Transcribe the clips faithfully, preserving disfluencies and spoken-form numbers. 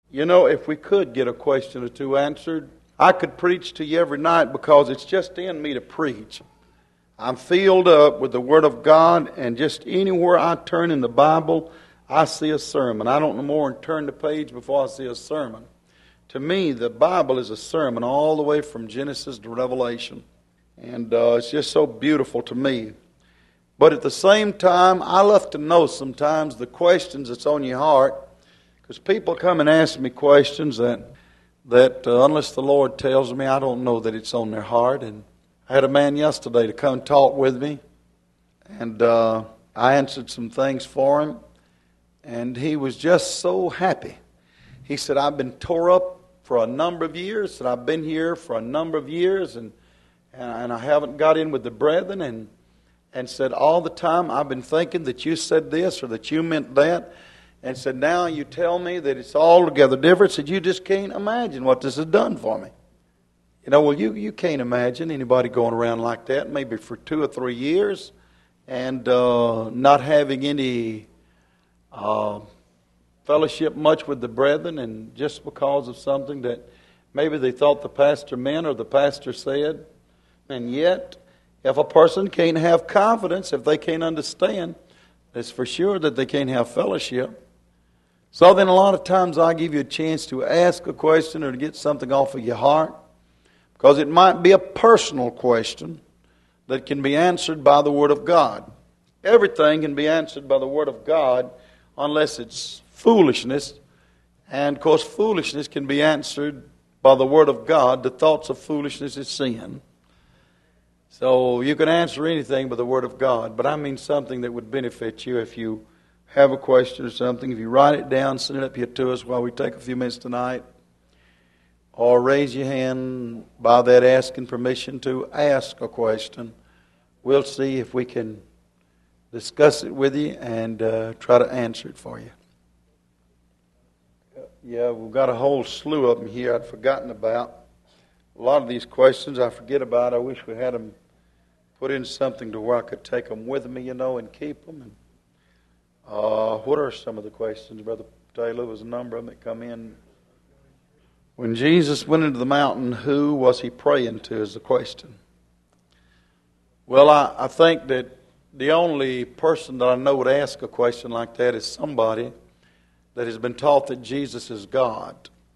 You know, if we could get a question or two answered, I could preach to you every night because it's just in me to preach. I'm filled up with the Word of God, and just anywhere I turn in the Bible, I see a sermon. I don't know more than turn the page before I see a sermon. To me, the Bible is a sermon all the way from Genesis to Revelation. And uh, it's just so beautiful to me. But at the same time, I love to know sometimes the questions that's on your heart. Because people come and ask me questions that, that uh, unless the Lord tells me, I don't know that it's on their heart. And I had a man yesterday to come and talk with me. And uh, I answered some things for him. And he was just so happy. He said, I've been tore up for a number of years, and I've been here for a number of years, and and I haven't got in with the brethren, and and said, all the time I've been thinking that you said this or that you meant that, and said, now you tell me that it's altogether different. Said, you just can't imagine what this has done for me. You know, well, you, you can't imagine anybody going around like that, maybe for two or three years, and uh, not having any uh, fellowship much with the brethren, and just because of something that maybe they thought the pastor meant or the pastor said. And yet, if a person can't have confidence, if they can't understand, it's for sure that they can't have fellowship. So then a lot of times I give you a chance to ask a question or to get something off of your heart, because it might be a personal question that can be answered by the Word of God. Everything can be answered by the Word of God unless it's foolishness. And of course foolishness can be answered by the Word of God. The thoughts of foolishness is sin. So you can answer anything by the Word of God. But I mean something that would benefit you. If you have a question or something, if you write it down, send it up here to us while we take a few minutes tonight. Or raise your hand by that asking permission to ask a question. We'll see if we can discuss it with you and uh, try to answer it for you. Yeah, we've got a whole slew of them here I'd forgotten about. A lot of these questions I forget about. I wish we had them put in something to where I could take them with me, you know, and keep them. And, uh, what are some of the questions, Brother Taylor? There was a number of them that come in. When Jesus went into the mountain, who was he praying to is the question. Well, I, I think that the only person that I know would ask a question like that is somebody that has been taught that Jesus is God.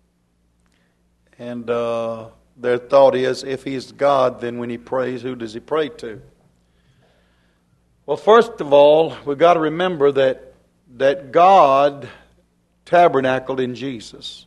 And uh, their thought is, if he's God, then when he prays, who does he pray to? Well, first of all, we've got to remember that, that God tabernacled in Jesus.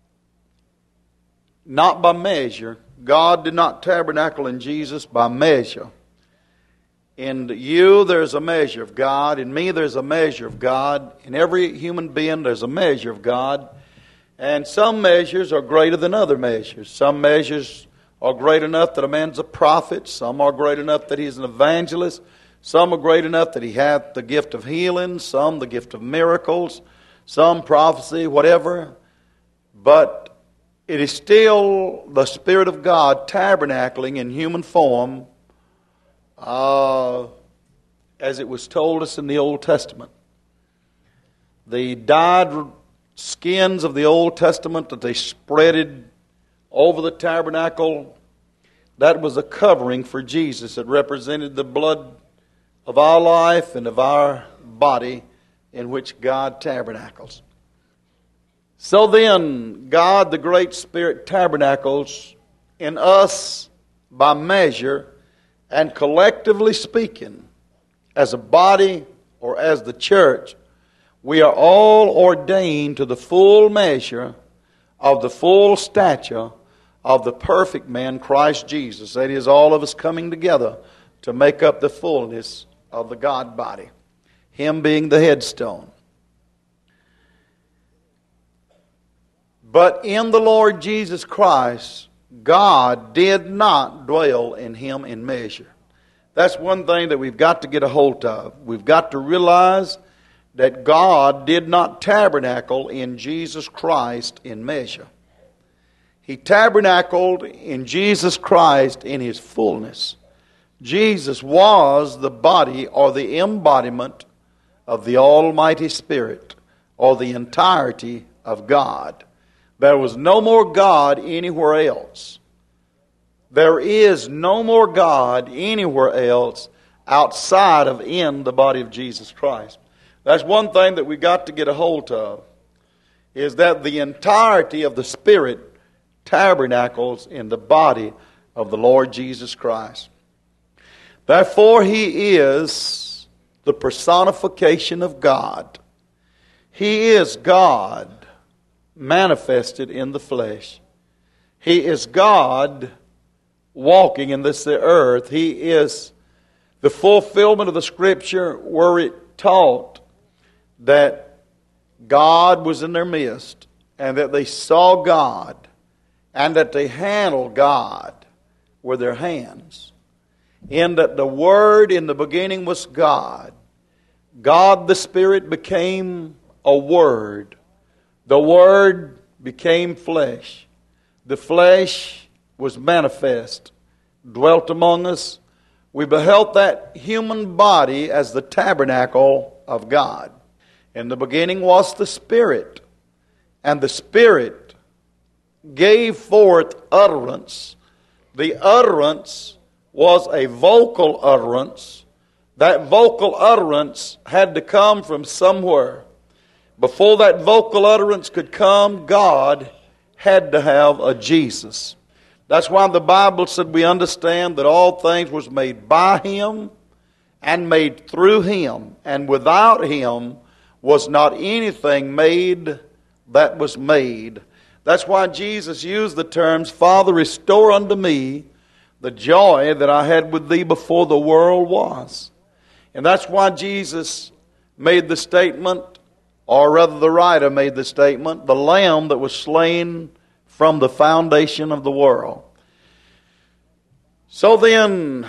Not by measure. God did not tabernacle in Jesus by measure. In you, there's a measure of God. In me, there's a measure of God. In every human being, there's a measure of God. And some measures are greater than other measures. Some measures are great enough that a man's a prophet. Some are great enough that he's an evangelist. Some are great enough that he hath the gift of healing. Some the gift of miracles. Some prophecy, whatever. But it is still the Spirit of God tabernacling in human form, Uh, as it was told us in the Old Testament. The dyed skins of the Old Testament that they spreaded over the tabernacle, that was a covering for Jesus. It represented the blood of our life and of our body in which God tabernacles. So then, God, the Great Spirit, tabernacles in us by measure. And collectively speaking, as a body or as the church, we are all ordained to the full measure of the full stature of the perfect man, Christ Jesus. That is, all of us coming together to make up the fullness of the God body. Him being the headstone. But in the Lord Jesus Christ, God did not dwell in him in measure. That's one thing that we've got to get a hold of. We've got to realize that God did not tabernacle in Jesus Christ in measure. He tabernacled in Jesus Christ in his fullness. Jesus was the body or the embodiment of the Almighty Spirit, or the entirety of God. There was no more God anywhere else. There is no more God anywhere else outside of in the body of Jesus Christ. That's one thing that we got to get a hold of, is that the entirety of the Spirit tabernacles in the body of the Lord Jesus Christ. Therefore, He is the personification of God. He is God manifested in the flesh. He is God walking in this earth. He is the fulfillment of the Scripture where it taught that God was in their midst, and that they saw God, and that they handled God with their hands. In that the Word in the beginning was God. God the Spirit became a Word. The Word became flesh. The flesh was manifest, dwelt among us. We beheld that human body as the tabernacle of God. In the beginning was the Spirit, and the Spirit gave forth utterance. The utterance was a vocal utterance. That vocal utterance had to come from somewhere. Before that vocal utterance could come, God had to have a Jesus. That's why the Bible said we understand that all things was made by Him and made through Him, and without Him was not anything made that was made. That's why Jesus used the terms, Father, restore unto me the joy that I had with Thee before the world was. And that's why Jesus made the statement, or rather the writer made the statement, the Lamb that was slain from the foundation of the world. So then,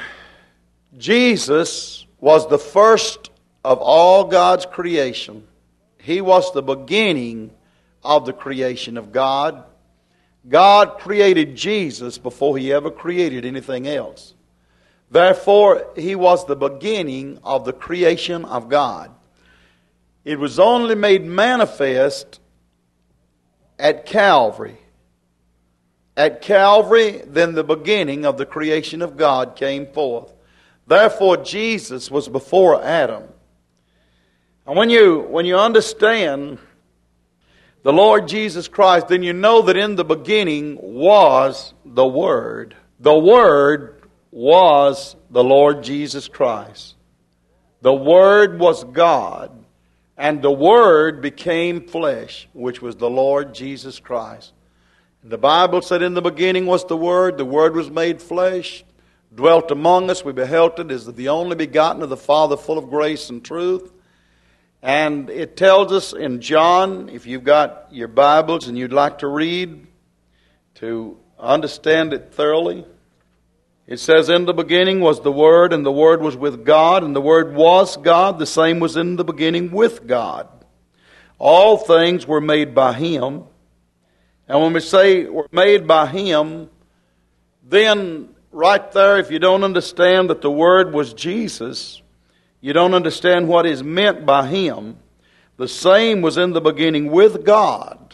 Jesus was the first of all God's creation. He was the beginning of the creation of God. God created Jesus before He ever created anything else. Therefore, He was the beginning of the creation of God. It was only made manifest at Calvary. At Calvary, then the beginning of the creation of God came forth. Therefore, Jesus was before Adam. And when you, when you understand the Lord Jesus Christ, then you know that in the beginning was the Word. The Word was the Lord Jesus Christ. The Word was God. And the Word became flesh, which was the Lord Jesus Christ. And the Bible said in the beginning was the Word. The Word was made flesh, dwelt among us. We beheld it as the only begotten of the Father, full of grace and truth. And it tells us in John, if you've got your Bibles and you'd like to read, to understand it thoroughly, it says, in the beginning was the Word, and the Word was with God, and the Word was God. The same was in the beginning with God. All things were made by Him. And when we say were made by Him, then right there, if you don't understand that the Word was Jesus, you don't understand what is meant by Him. The same was in the beginning with God.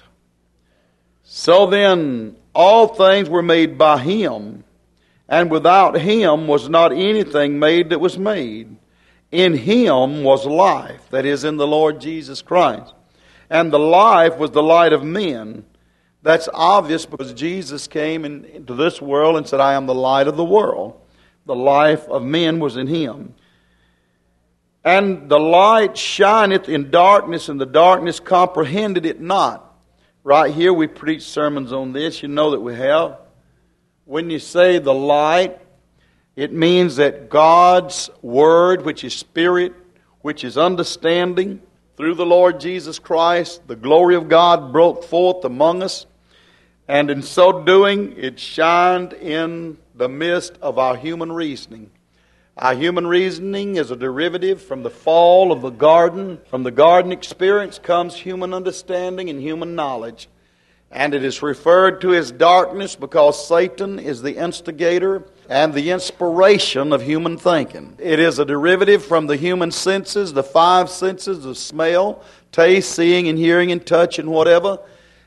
So then, all things were made by Him, and without Him was not anything made that was made. In Him was life, that is, in the Lord Jesus Christ. And the life was the light of men. That's obvious because Jesus came in, into this world and said, I am the light of the world. The life of men was in Him. And the light shineth in darkness, and the darkness comprehended it not. Right here we preach sermons on this. You know that we have. When you say the light, it means that God's Word, which is Spirit, which is understanding, through the Lord Jesus Christ, the glory of God broke forth among us. And in so doing, it shined in the midst of our human reasoning. Our human reasoning is a derivative from the fall of the garden. From the garden experience comes human understanding and human knowledge. And it is referred to as darkness because Satan is the instigator and the inspiration of human thinking. It is a derivative from the human senses, the five senses of smell, taste, seeing, and hearing, and touch, and whatever.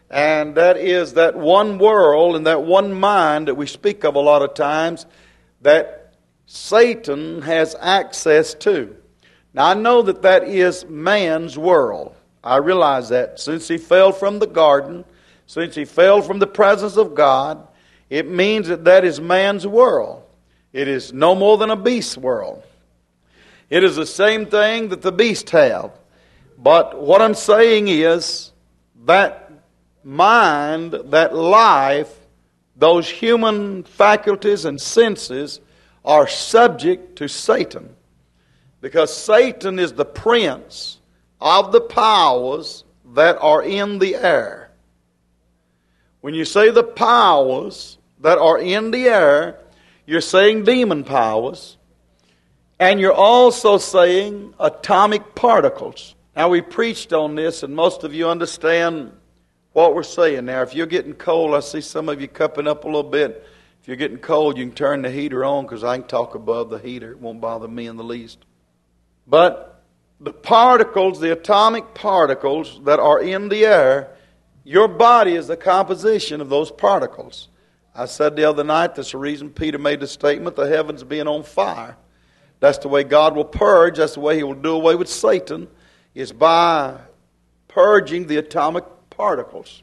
And that is that one world and that one mind that we speak of a lot of times that Satan has access to. Now I know that that is man's world. I realize that. Since he fell from the garden, since he fell from the presence of God, it means that that is man's world. It is no more than a beast's world. It is the same thing that the beasts have. But what I'm saying is that mind, that life, those human faculties and senses are subject to Satan. Because Satan is the prince of the powers that are in the air. When you say the powers that are in the air, you're saying demon powers, and you're also saying atomic particles. Now, we preached on this, and most of you understand what we're saying. Now, if you're getting cold, I see some of you cupping up a little bit. If you're getting cold, you can turn the heater on, because I can talk above the heater. It won't bother me in the least. But the particles, the atomic particles that are in the air, your body is the composition of those particles. I said the other night, that's the reason Peter made the statement, the heavens being on fire. That's the way God will purge. That's the way He will do away with Satan, is by purging the atomic particles.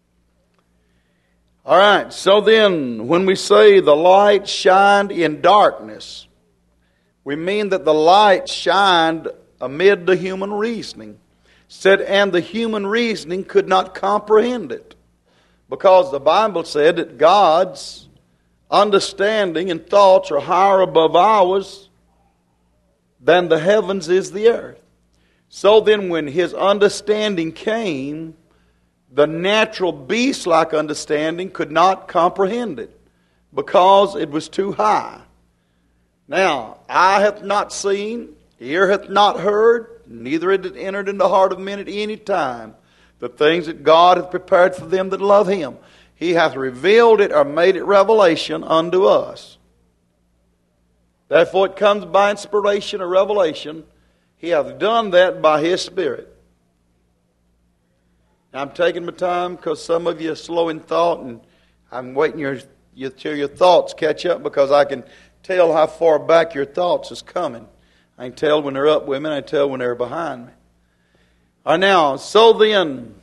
All right, so then when we say the light shined in darkness, we mean that the light shined amid the human reasoning. Said, and the human reasoning could not comprehend it. Because the Bible said that God's understanding and thoughts are higher above ours than the heavens is the earth. So then when His understanding came, the natural beast-like understanding could not comprehend it, because it was too high. Now, eye hath not seen, ear hath not heard, neither hath it entered into the heart of men at any time, the things that God hath prepared for them that love Him. He hath revealed it or made it revelation unto us. Therefore it comes by inspiration or revelation. He hath done that by His Spirit. Now, I'm taking my time because some of you are slow in thought, and I'm waiting your, your, till your thoughts catch up, because I can tell how far back your thoughts is coming. I can tell when they're up with me, and I can tell when they're behind me. All right, now, so then,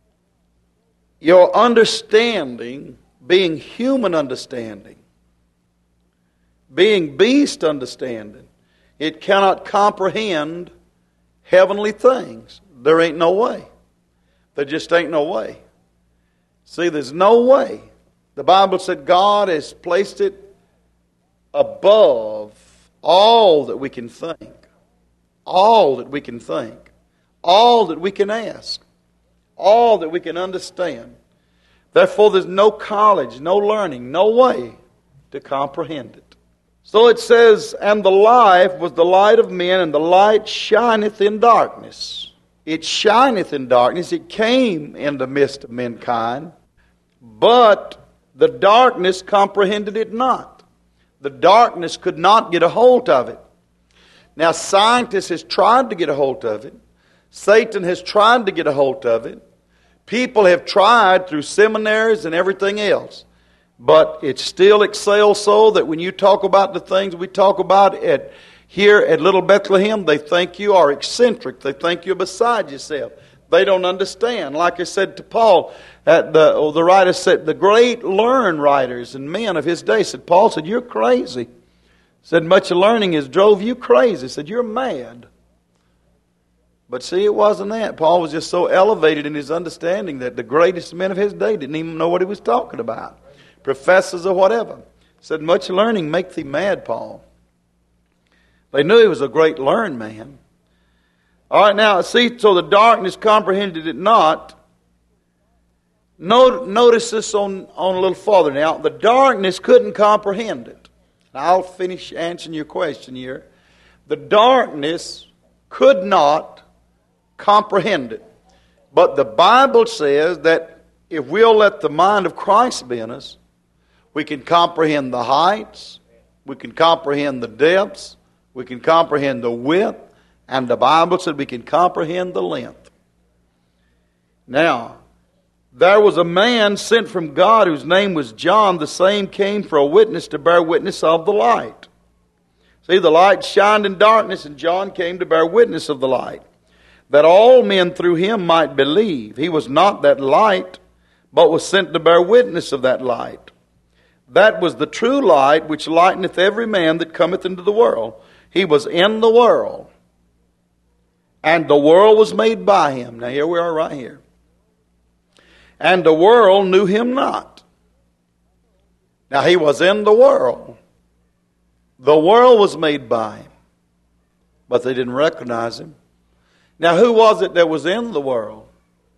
your understanding, being human understanding, being beast understanding, it cannot comprehend heavenly things. There ain't no way. There just ain't no way. See, there's no way. The Bible said God has placed it above all that we can think. All that we can think. All that we can ask. All that we can understand. Therefore, there's no college, no learning, no way to comprehend it. So it says, and the life was the light of men, and the light shineth in darkness. It shineth in darkness. It came in the midst of mankind, but the darkness comprehended it not. The darkness could not get a hold of it. Now, scientists has tried to get a hold of it. Satan has tried to get a hold of it. People have tried through seminaries and everything else. But it still excels so that when you talk about the things we talk about at here at Little Bethlehem, they think you are eccentric. They think you're beside yourself. They don't understand. Like I said to Paul, at the, oh, the writer said, the great learned writers and men of his day said, Paul said, you're crazy. Said, much learning has drove you crazy. Said, you're mad. But see, it wasn't that. Paul was just so elevated in his understanding that the greatest men of his day didn't even know what he was talking about. Professors or whatever. Said, much learning make thee mad, Paul. They knew he was a great learned man. All right, now, see, so the darkness comprehended it not. Notice this on, on a little farther now. The darkness couldn't comprehend it. I'll finish answering your question here. The darkness could not comprehend it. But the Bible says that if we'll let the mind of Christ be in us, we can comprehend the heights, we can comprehend the depths, we can comprehend the width, and the Bible said we can comprehend the length. Now, There was a man sent from God whose name was John. The same came for a witness to bear witness of the light. See, the light shined in darkness, and John came to bear witness of the light, that all men through him might believe. He was not that light, but was sent to bear witness of that light. That was the true light, which lighteneth every man that cometh into the world. He was in the world, and the world was made by him. Now here we are right here. And the world knew him not. Now he was in the world. The world was made by him, but they didn't recognize him. Now who was it that was in the world?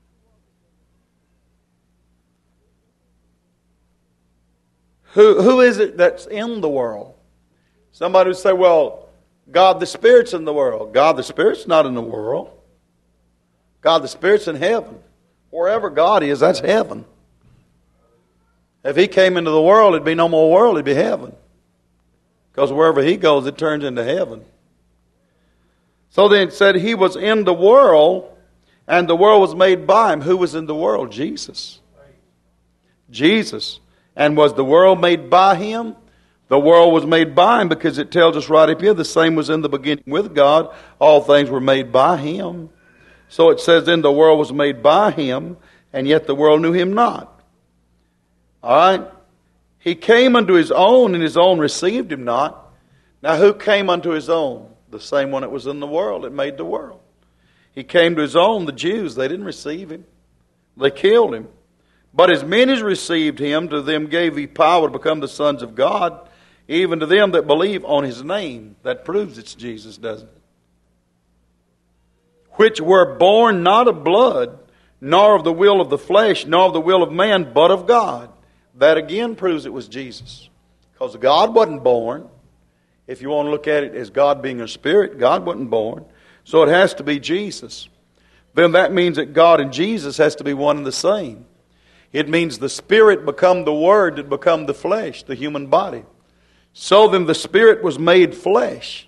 Who, who is it that's in the world? Somebody would say, well, God the Spirit's in the world. God the Spirit's not in the world. God the Spirit's in heaven. Wherever God is, that's heaven. If He came into the world, it'd be no more world, it'd be heaven. Because wherever He goes, it turns into heaven. So then it said He was in the world, and the world was made by Him. Who was in the world? Jesus. Jesus. And was the world made by Him? The world was made by Him, because it tells us right up here, the same was in the beginning with God. All things were made by Him. So it says, then the world was made by Him, and yet the world knew Him not. All right? He came unto His own, and His own received Him not. Now who came unto His own? The same one that was in the world, that made the world. He came to His own, the Jews. They didn't receive Him. They killed Him. But as many as received Him, to them gave He power to become the sons of God, even to them that believe on His name. That proves it's Jesus, doesn't it? Which were born not of blood, nor of the will of the flesh, nor of the will of man, but of God. That again proves it was Jesus. Because God wasn't born. If you want to look at it as God being a spirit, God wasn't born. So it has to be Jesus. Then that means that God and Jesus has to be one and the same. It means the Spirit become the Word that become the flesh, the human body. So then the Spirit was made flesh.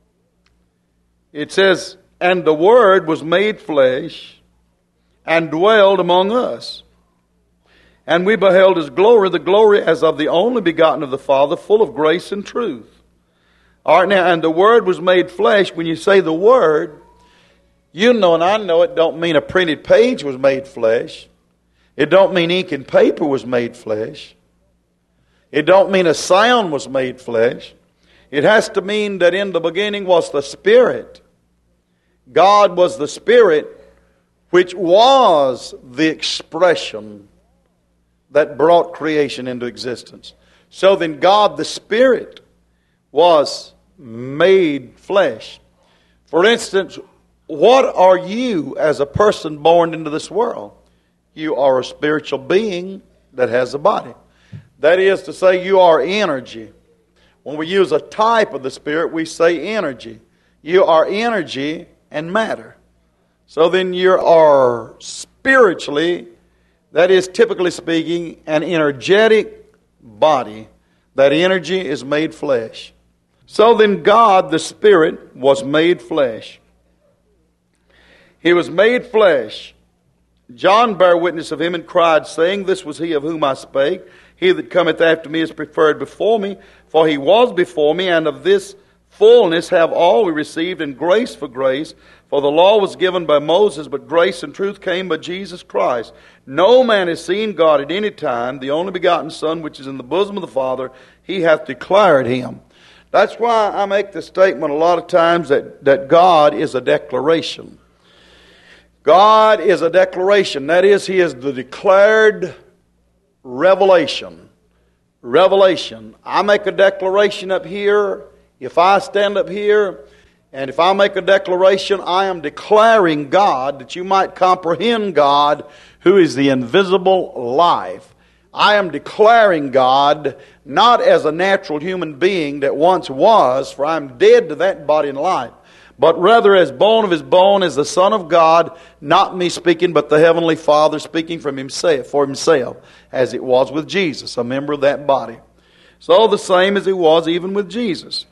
It says, and the Word was made flesh and dwelled among us. And we beheld His glory, the glory as of the only begotten of the Father, full of grace and truth. All right, now, and the Word was made flesh. When you say the Word, you know and I know it don't mean a printed page was made flesh. It don't mean ink and paper was made flesh. It don't mean a sound was made flesh. It has to mean that in the beginning was the Spirit. God was the Spirit, which was the expression that brought creation into existence. So then God the Spirit was made flesh. For instance, what are you as a person born into this world? You are a spiritual being that has a body. That is to say, you are energy. When we use a type of the Spirit, we say energy. You are energy and matter. So then you are spiritually, that is typically speaking, an energetic body. That energy is made flesh. So then God, the Spirit, was made flesh. He was made flesh. John bare witness of Him and cried, saying, this was He of whom I spake. He that cometh after me is preferred before me, for He was before me, and of this fullness have all we received, and grace for grace. For the law was given by Moses, but grace and truth came by Jesus Christ. No man has seen God at any time. The only begotten Son, which is in the bosom of the Father, He hath declared Him. That's why I make the statement a lot of times that, that God is a declaration. God is a declaration. That is, He is the declared revelation. Revelation. I make a declaration up here. If I stand up here, and if I make a declaration, I am declaring God, that you might comprehend God, who is the invisible life. I am declaring God, not as a natural human being that once was, for I am dead to that body and life, but rather as bone of His bone, as the Son of God, not me speaking, but the Heavenly Father speaking from Himself, for Himself, as it was with Jesus, a member of that body. So the same as it was even with Jesus.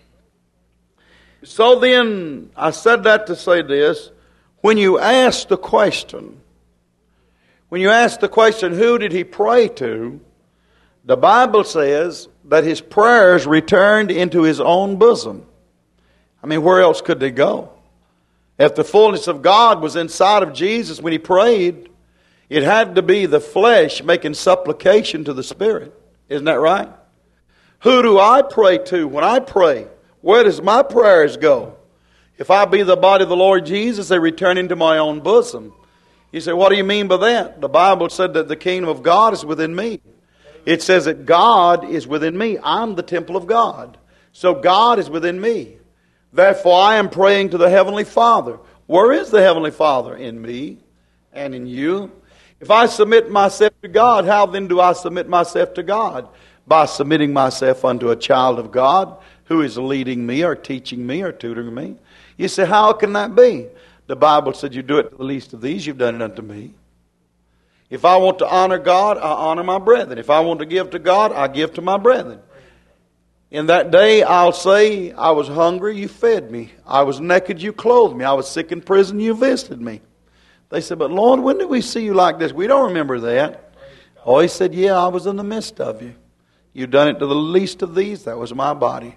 So then, I said that to say this, when you ask the question, When you ask the question, who did he pray to? The Bible says that his prayers returned into his own bosom. I mean, where else could they go? If the fullness of God was inside of Jesus when he prayed, it had to be the flesh making supplication to the Spirit. Isn't that right? Who do I pray to when I pray? Where does my prayers go? If I be the body of the Lord Jesus, they return into my own bosom. You say, what do you mean by that? The Bible said that the kingdom of God is within me. It says that God is within me. I'm the temple of God. So God is within me. Therefore, I am praying to the Heavenly Father. Where is the Heavenly Father? In me and in you. If I submit myself to God, how then do I submit myself to God? By submitting myself unto a child of God who is leading me or teaching me or tutoring me. You say, how can that be? The Bible said, you do it to the least of these, you've done it unto me. If I want to honor God, I honor my brethren. If I want to give to God, I give to my brethren. In that day, I'll say, I was hungry, you fed me. I was naked, you clothed me. I was sick in prison, you visited me. They said, but Lord, when did we see you like this? We don't remember that. Oh, he said, yeah, I was in the midst of you. You've done it to the least of these. That was my body.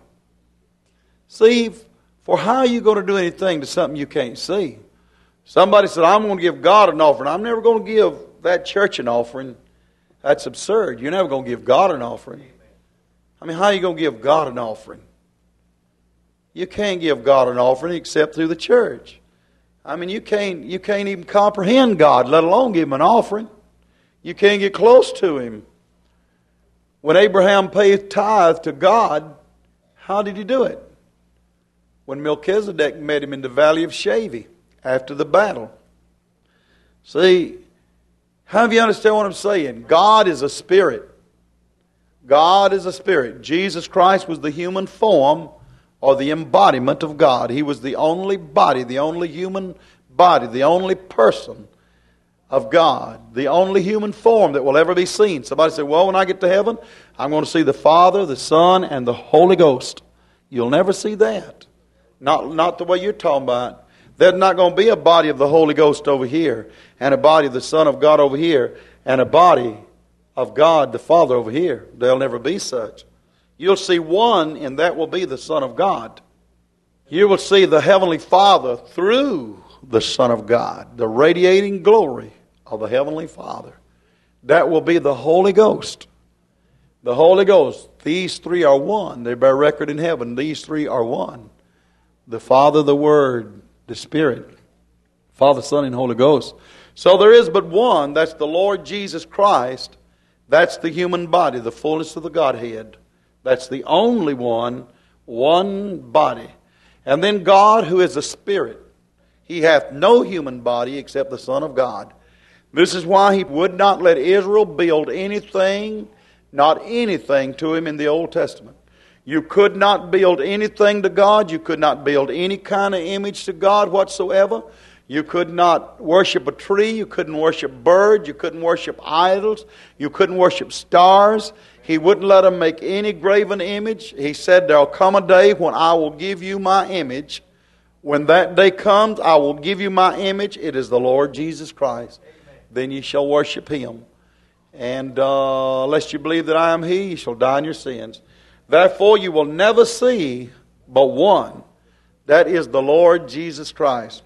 See, for how are you going to do anything to something you can't see? Somebody said, I'm going to give God an offering. I'm never going to give that church an offering. That's absurd. You're never going to give God an offering. I mean, how are you going to give God an offering? You can't give God an offering except through the church. I mean, you can't, you can't even comprehend God, let alone give Him an offering. You can't get close to Him. When Abraham paid tithe to God, how did he do it? When Melchizedek met him in the valley of Shaveh after the battle. See, how do you understand what I'm saying? God is a spirit. God is a spirit. Jesus Christ was the human form or the embodiment of God. He was the only body, the only human body, the only person of God, the only human form that will ever be seen. Somebody said, well, when I get to heaven, I'm going to see the Father, the Son, and the Holy Ghost. You'll never see that. Not, not the way you're talking about. There's not going to be a body of the Holy Ghost over here, and a body of the Son of God over here, and a body of God the Father over here. There'll never be such. You'll see one, and that will be the Son of God. You will see the Heavenly Father through the Son of God, the radiating glory of the Heavenly Father. That will be the Holy Ghost. The Holy Ghost. These three are one. They bear record in heaven. These three are one. The Father, the Word, the Spirit. Father, Son, and Holy Ghost. So there is but one. That's the Lord Jesus Christ. That's the human body, the fullness of the Godhead. That's the only one, one body. And then God, who is a Spirit. He hath no human body except the Son of God. This is why He would not let Israel build anything, not anything to Him in the Old Testament. You could not build anything to God. You could not build any kind of image to God whatsoever. You could not worship a tree. You couldn't worship birds. You couldn't worship idols. You couldn't worship stars. He wouldn't let them make any graven image. He said, there'll come a day when I will give you my image. When that day comes, I will give you my image. It is the Lord Jesus Christ. Amen. Then ye shall worship Him. And uh, unless you believe that I am He, you shall die in your sins. Therefore, you will never see but one. That is the Lord Jesus Christ.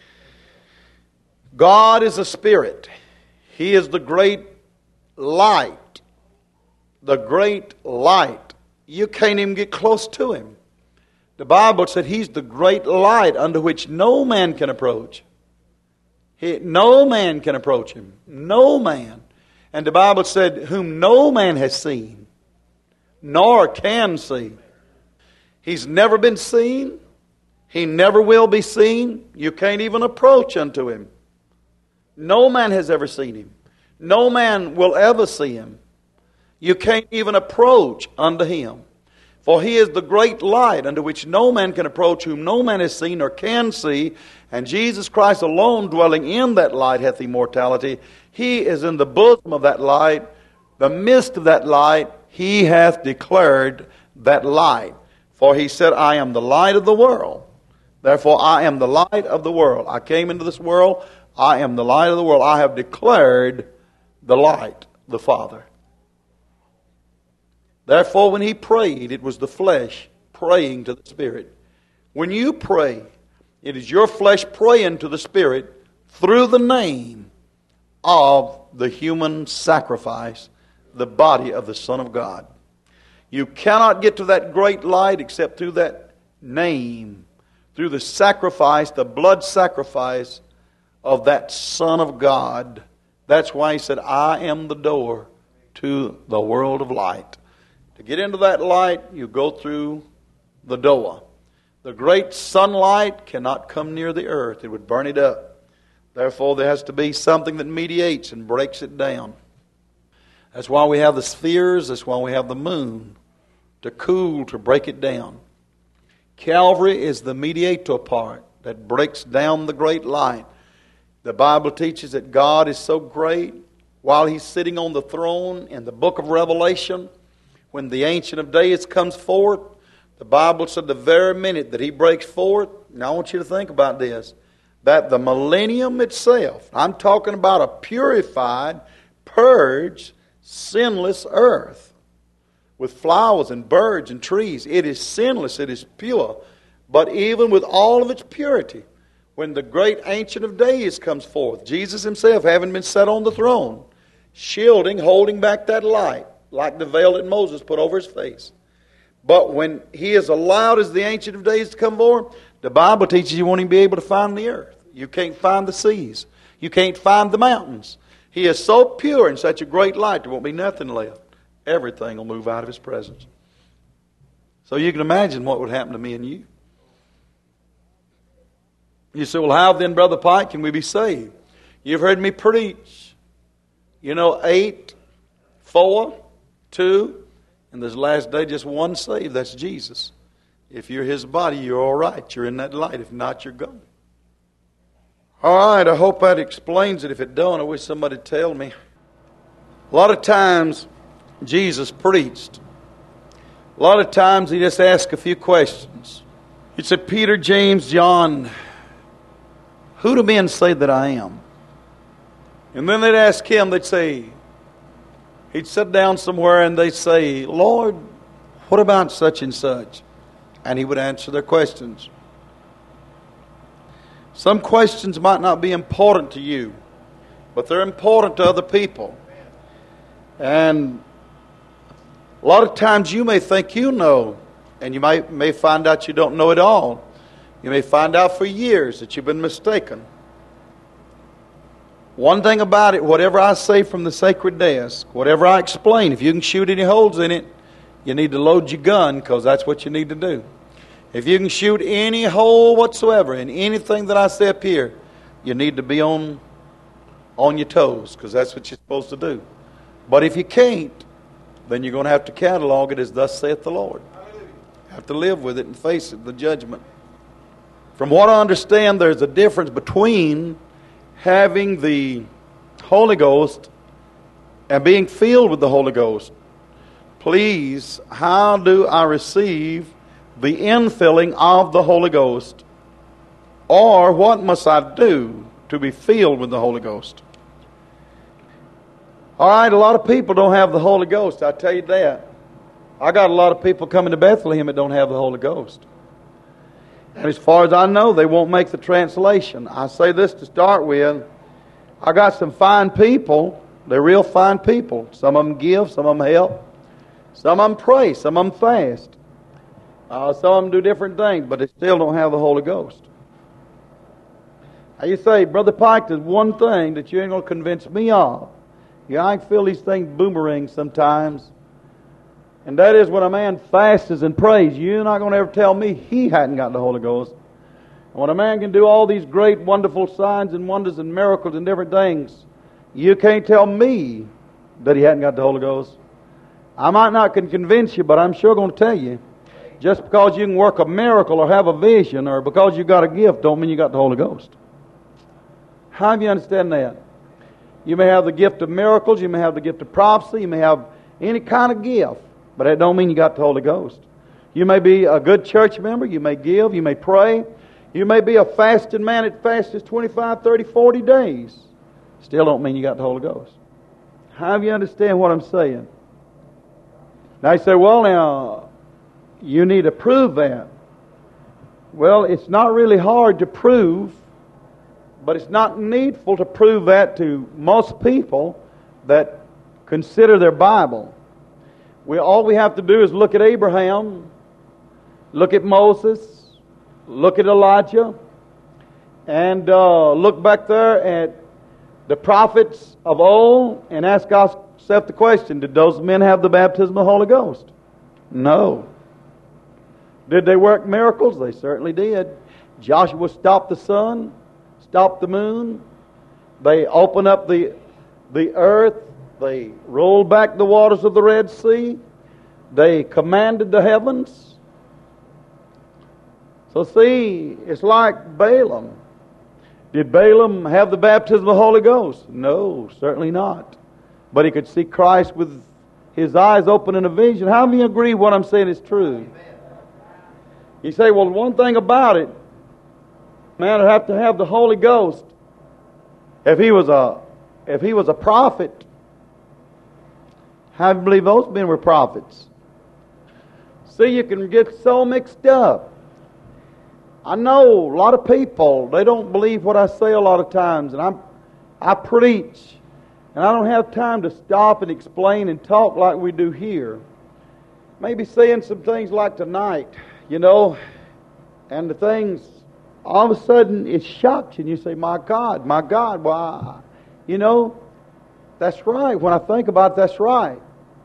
God is a spirit. He is the great light. The great light. You can't even get close to Him. The Bible said He's the great light unto which no man can approach. He, no man can approach Him. No man. And the Bible said, whom no man has seen, nor can see. He's never been seen. He never will be seen. You can't even approach unto Him. No man has ever seen Him. No man will ever see Him. You can't even approach unto Him. For He is the great light unto which no man can approach, whom no man has seen or can see. And Jesus Christ alone, dwelling in that light, hath immortality. He is in the bosom of that light, the midst of that light. He hath declared that light. For He said, I am the light of the world. Therefore I am the light of the world. I came into this world. I am the light of the world. I have declared the light, the Father. Therefore, when he prayed, it was the flesh praying to the Spirit. When you pray, it is your flesh praying to the Spirit through the name of the human sacrifice, the body of the Son of God. You cannot get to that great light except through that name, through the sacrifice, the blood sacrifice of that Son of God. That's why he said, I am the door to the world of light. To get into that light, you go through the door. The great sunlight cannot come near the earth. It would burn it up. Therefore, there has to be something that mediates and breaks it down. That's why we have the spheres. That's why we have the moon, to cool, to break it down. Calvary is the mediator part that breaks down the great light. The Bible teaches that God is so great while He's sitting on the throne in the book of Revelation. When the Ancient of Days comes forth, the Bible said the very minute that He breaks forth, now I want you to think about this, that the millennium itself, I'm talking about a purified, purged, sinless earth with flowers and birds and trees. It is sinless, it is pure. But even with all of its purity, when the great Ancient of Days comes forth, Jesus Himself having been set on the throne, shielding, holding back that light, like the veil that Moses put over His face. But when He is allowed as the Ancient of Days to come forth, the Bible teaches you won't even be able to find the earth. You can't find the seas. You can't find the mountains. He is so pure and such a great light, there won't be nothing left. Everything will move out of His presence. So you can imagine what would happen to me and you. You say, well, how then, Brother Pike, can we be saved? You've heard me preach. You know, eight, four, two, and this last day just one saved. That's Jesus. If you're His body, you're all right. You're in that light. If not, you're gone. All right, I hope that explains it. If it don't, I wish somebody would tell me. A lot of times, Jesus preached. A lot of times, He just asked a few questions. He said, Peter, James, John, who do men say that I am? And then they'd ask Him, they'd say, He'd sit down somewhere and they'd say, Lord, what about such and such? And He would answer their questions. Some questions might not be important to you, but they're important to other people. And a lot of times you may think you know, and you may, may find out you don't know it all. You may find out for years that you've been mistaken. One thing about it, whatever I say from the sacred desk, whatever I explain, if you can shoot any holes in it, you need to load your gun, because that's what you need to do. If you can shoot any hole whatsoever in anything that I say up here, you need to be on, on your toes, because that's what you're supposed to do. But if you can't, then you're going to have to catalog it as thus saith the Lord. You have to live with it and face it, the judgment. From what I understand, there's a difference between having the Holy Ghost and being filled with the Holy Ghost. Please, how do I receive the infilling of the Holy Ghost? Or what must I do to be filled with the Holy Ghost? All right, a lot of people don't have the Holy Ghost, I tell you that. I got a lot of people coming to Bethlehem that don't have the Holy Ghost. And as far as I know, they won't make the translation. I say this to start with. I got some fine people. They're real fine people. Some of them give, some of them help. Some of them pray, some of them fast. Uh, some of them do different things, but they still don't have the Holy Ghost. Now you say, Brother Pike, there's one thing that you ain't going to convince me of. Yeah, I can feel these things boomerang sometimes. And that is when a man fasts and prays, you're not going to ever tell me he hadn't got the Holy Ghost. And when a man can do all these great, wonderful signs and wonders and miracles and different things, you can't tell me that he hadn't got the Holy Ghost. I might not can convince you, but I'm sure going to tell you. Just because you can work a miracle or have a vision or because you got a gift don't mean you got the Holy Ghost. How do you understand that? You may have the gift of miracles, you may have the gift of prophecy, you may have any kind of gift, but that don't mean you got the Holy Ghost. You may be a good church member, you may give, you may pray, you may be a fasting man that fasts twenty-five, thirty, forty days. Still don't mean you got the Holy Ghost. How do you understand what I'm saying? Now you say, well, now, you need to prove that. Well, it's not really hard to prove, but it's not needful to prove that to most people that consider their Bible. We, all we have to do is look at Abraham, look at Moses, look at Elijah, and uh, look back there at the prophets of old and ask ourselves the question, did those men have the baptism of the Holy Ghost? No. Did they work miracles? They certainly did. Joshua stopped the sun, stopped the moon. They opened up the, the earth. They rolled back the waters of the Red Sea. They commanded the heavens. So see, it's like Balaam. Did Balaam have the baptism of the Holy Ghost? No, certainly not. But he could see Christ with his eyes open in a vision. How many agree what I'm saying is true? You say, well, one thing about it, man would have to have the Holy Ghost. If he was a, if he was a prophet, how do you believe those men were prophets? See, you can get so mixed up. I know a lot of people, they don't believe what I say a lot of times, and I'm, I preach, and I don't have time to stop and explain and talk like we do here. Maybe saying some things like tonight, you know, and the things, all of a sudden it shocks you, and you say, my God, my God, why? You know, that's right. When I think about it, that's right.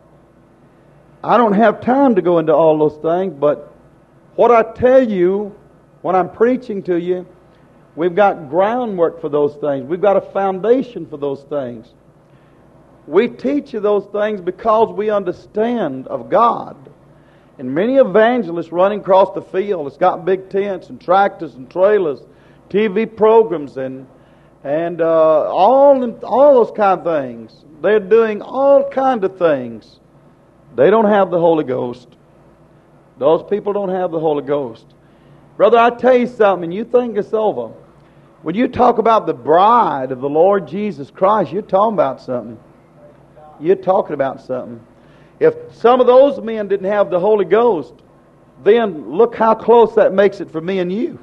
I don't have time to go into all those things, but what I tell you when I'm preaching to you, we've got groundwork for those things. We've got a foundation for those things. We teach you those things because we understand of God. And many evangelists running across the field, it's got big tents and tractors and trailers, T V programs, and and uh, all all those kind of things. They're doing all kind of things. They don't have the Holy Ghost. Those people don't have the Holy Ghost. Brother, I tell you something, and you think it's over. When you talk about the bride of the Lord Jesus Christ, you're talking about something. You're talking about something. If some of those men didn't have the Holy Ghost, then look how close that makes it for me and you.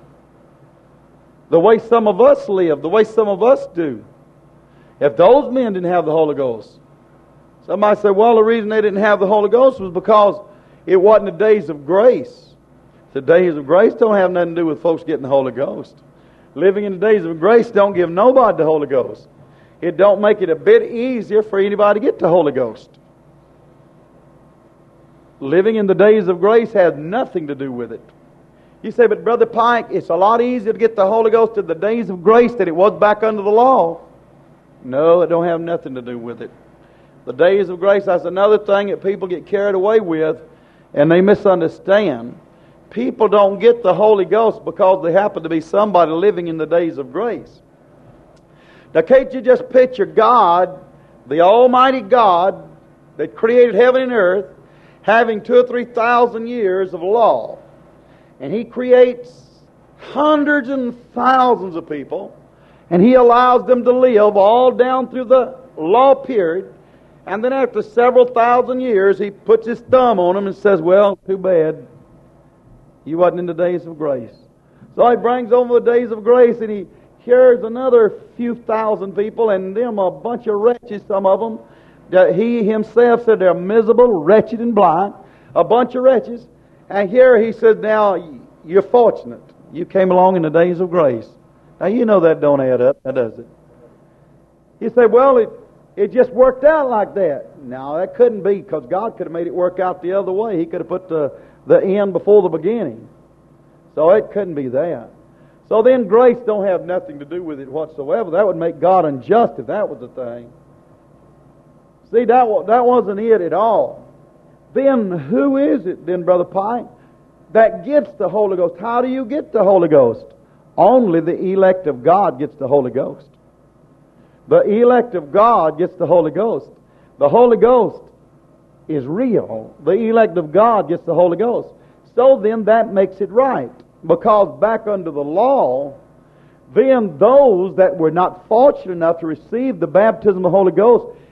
The way some of us live, the way some of us do. If those men didn't have the Holy Ghost, somebody say, well, the reason they didn't have the Holy Ghost was because it wasn't the days of grace. The days of grace don't have nothing to do with folks getting the Holy Ghost. Living in the days of grace don't give nobody the Holy Ghost. It don't make it a bit easier for anybody to get the Holy Ghost. Living in the days of grace has nothing to do with it. You say, but Brother Pike, it's a lot easier to get the Holy Ghost in the days of grace than it was back under the law. No, it don't have nothing to do with it. The days of grace, that's another thing that people get carried away with, and they misunderstand. People don't get the Holy Ghost because they happen to be somebody living in the days of grace. Now, can't you just picture God, the Almighty God that created heaven and earth, having two or three thousand years of law, and He creates hundreds and thousands of people, and He allows them to live all down through the law period, and then after several thousand years, He puts His thumb on them and says, well, too bad. You wasn't in the days of grace. So He brings over the days of grace, and He cures another few thousand people, and them a bunch of wretches, some of them. That He Himself said they're miserable, wretched, and blind. A bunch of wretches. And here He said, now, you're fortunate. You came along in the days of grace. Now, you know that don't add up, does it? You say, well, it, it just worked out like that. No, that couldn't be, because God could have made it work out the other way. He could have put the the end before the beginning. So it couldn't be that. So then grace don't have nothing to do with it whatsoever. That would make God unjust if that was the thing. See, that, that wasn't it at all. Then who is it then, Brother Pike, that gets the Holy Ghost? How do you get the Holy Ghost? Only the elect of God gets the Holy Ghost. The elect of God gets the Holy Ghost. The Holy Ghost is real. The elect of God gets the Holy Ghost. So then that makes it right. Because back under the law, then those that were not fortunate enough to receive the baptism of the Holy Ghost,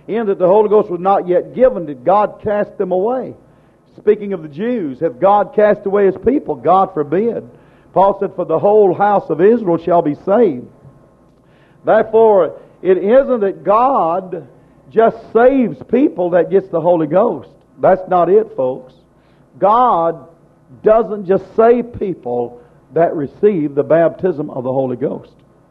in that the Holy Ghost was not yet given, did God cast them away? Speaking of the Jews, hath God cast away His people? God forbid. Paul said, for the whole house of Israel shall be saved. Therefore, it isn't that God just saves people that gets the Holy Ghost. That's not it, folks. God doesn't just save people that receive the baptism of the Holy Ghost.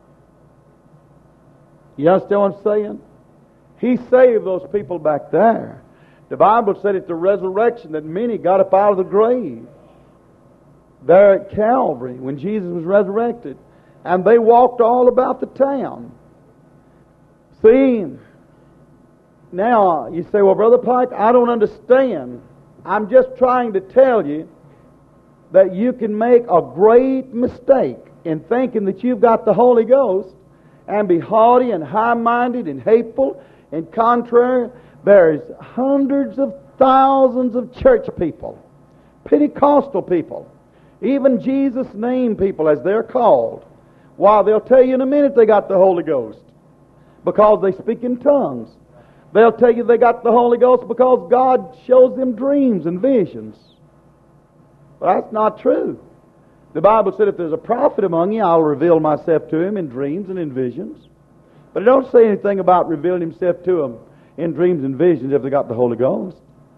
You understand what I'm saying? He saved those people back there. The Bible said at the resurrection that many got up out of the grave there at Calvary when Jesus was resurrected. And they walked all about the town. See, now you say, well, Brother Pike, I don't understand. I'm just trying to tell you that you can make a great mistake in thinking that you've got the Holy Ghost and be haughty and high-minded and hateful and contrary. There's hundreds of thousands of church people, Pentecostal people, even Jesus' name people as they're called. Why, they'll tell you in a minute they got the Holy Ghost because they speak in tongues. They'll tell you they got the Holy Ghost because God shows them dreams and visions. But that's not true. The Bible said, if there's a prophet among you, I'll reveal myself to him in dreams and in visions. But it don't say anything about revealing himself to them in dreams and visions if they got the Holy Ghost.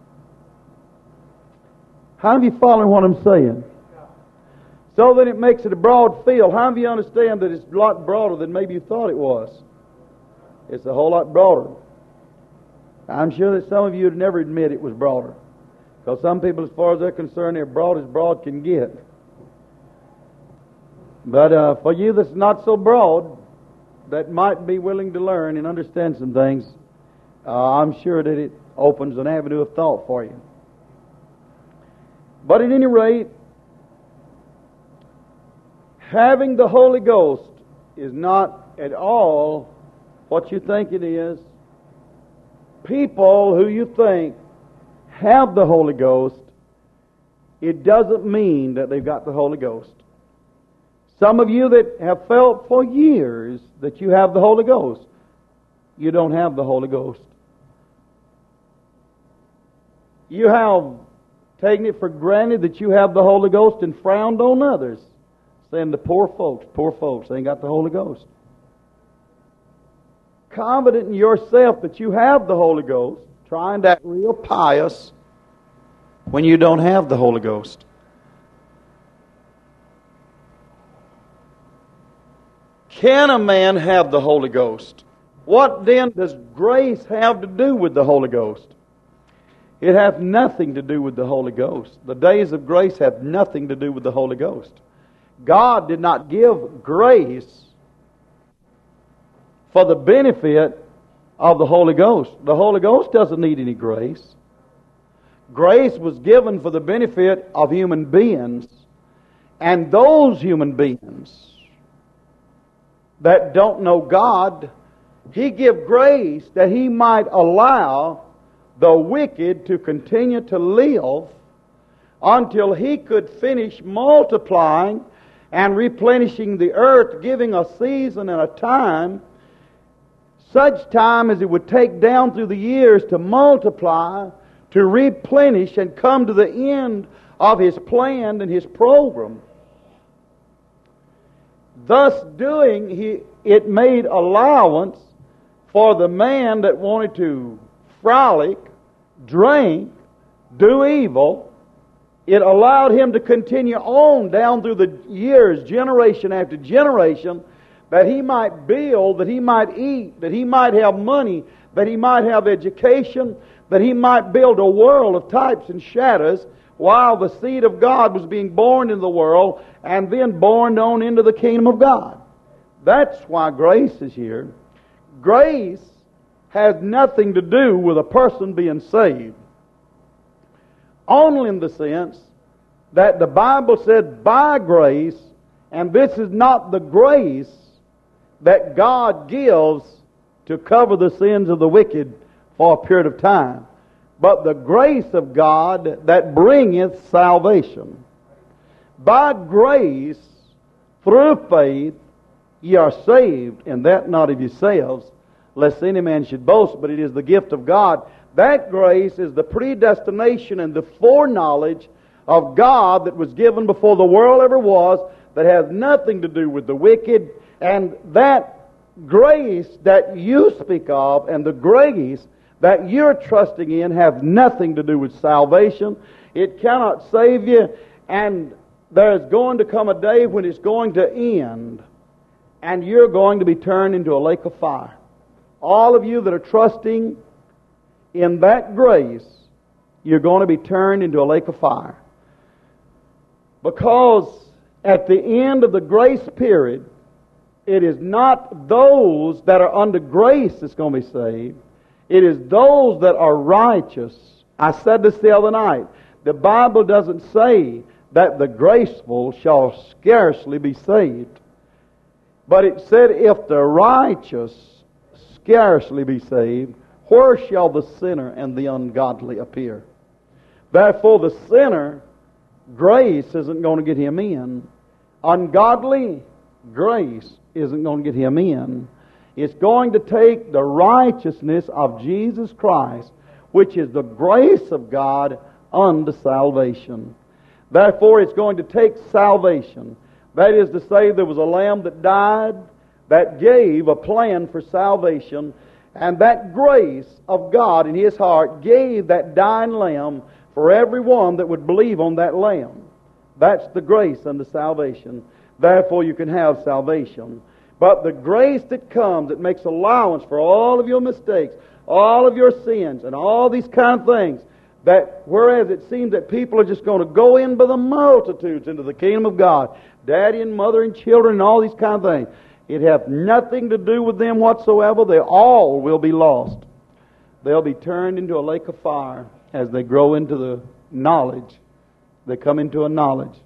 How many of you following what I'm saying? So then it makes it a broad field. How many of you understand that it's a lot broader than maybe you thought it was? It's a whole lot broader. I'm sure that some of you would never admit it was broader. Because some people, as far as they're concerned, they're broad as broad can get. But uh, for you that's not so broad, that might be willing to learn and understand some things, uh, I'm sure that it opens an avenue of thought for you. But at any rate, having the Holy Ghost is not at all what you think it is. People who you think have the Holy Ghost, it doesn't mean that they've got the Holy Ghost. Some of you that have felt for years that you have the Holy Ghost, you don't have the Holy Ghost. You have taken it for granted that you have the Holy Ghost and frowned on others, saying the poor folks, poor folks, they ain't got the Holy Ghost. Confident in yourself that you have the Holy Ghost, trying to act real pious when you don't have the Holy Ghost. Can a man have the Holy Ghost? What then does grace have to do with the Holy Ghost? It has nothing to do with the Holy Ghost. The days of grace have nothing to do with the Holy Ghost. God did not give grace for the benefit of the Holy Ghost. The Holy Ghost doesn't need any grace. Grace was given for the benefit of human beings, and those human beings that don't know God, He give grace that He might allow the wicked to continue to live until He could finish multiplying and replenishing the earth, giving a season and a time, such time as it would take down through the years to multiply, to replenish and come to the end of His plan and His program. Thus doing, he, it made allowance for the man that wanted to frolic, drink, do evil. It allowed him to continue on down through the years, generation after generation, that he might build, that he might eat, that he might have money, that he might have education, that he might build a world of types and shadows while the seed of God was being born in the world and then born on into the kingdom of God. That's why grace is here. Grace has nothing to do with a person being saved. Only in the sense that the Bible said by grace, and this is not the grace that God gives to cover the sins of the wicked for a period of time, but the grace of God that bringeth salvation. By grace, through faith, ye are saved, and that not of yourselves. lest any man should boast, but it is the gift of God. That grace is the predestination and the foreknowledge of God that was given before the world ever was, that has nothing to do with the wicked. And that grace that you speak of and the grace that you're trusting in have nothing to do with salvation. It cannot save you, and there's going to come a day when it's going to end, and you're going to be turned into a lake of fire. All of you that are trusting in that grace, you're going to be turned into a lake of fire. Because at the end of the grace period, it is not those that are under grace that's going to be saved. It is those that are righteous. I said this the other night. The Bible doesn't say that the graceful shall scarcely be saved. But it said, if the righteous scarcely be saved, where shall the sinner and the ungodly appear? Therefore, the sinner, grace isn't going to get him in. Ungodly, grace isn't going to get him in. It's going to take the righteousness of Jesus Christ, which is the grace of God, unto salvation. Therefore, it's going to take salvation. That is to say, there was a lamb that died that gave a plan for salvation, and that grace of God in His heart gave that dying lamb for everyone that would believe on that lamb. That's the grace unto salvation. Therefore, you can have salvation. But the grace that comes, that makes allowance for all of your mistakes, all of your sins, and all these kind of things, that whereas it seems that people are just going to go in by the multitudes into the kingdom of God, daddy and mother and children and all these kind of things, it hath nothing to do with them whatsoever. They all will be lost. They'll be turned into a lake of fire as they grow into the knowledge. They come into a knowledge,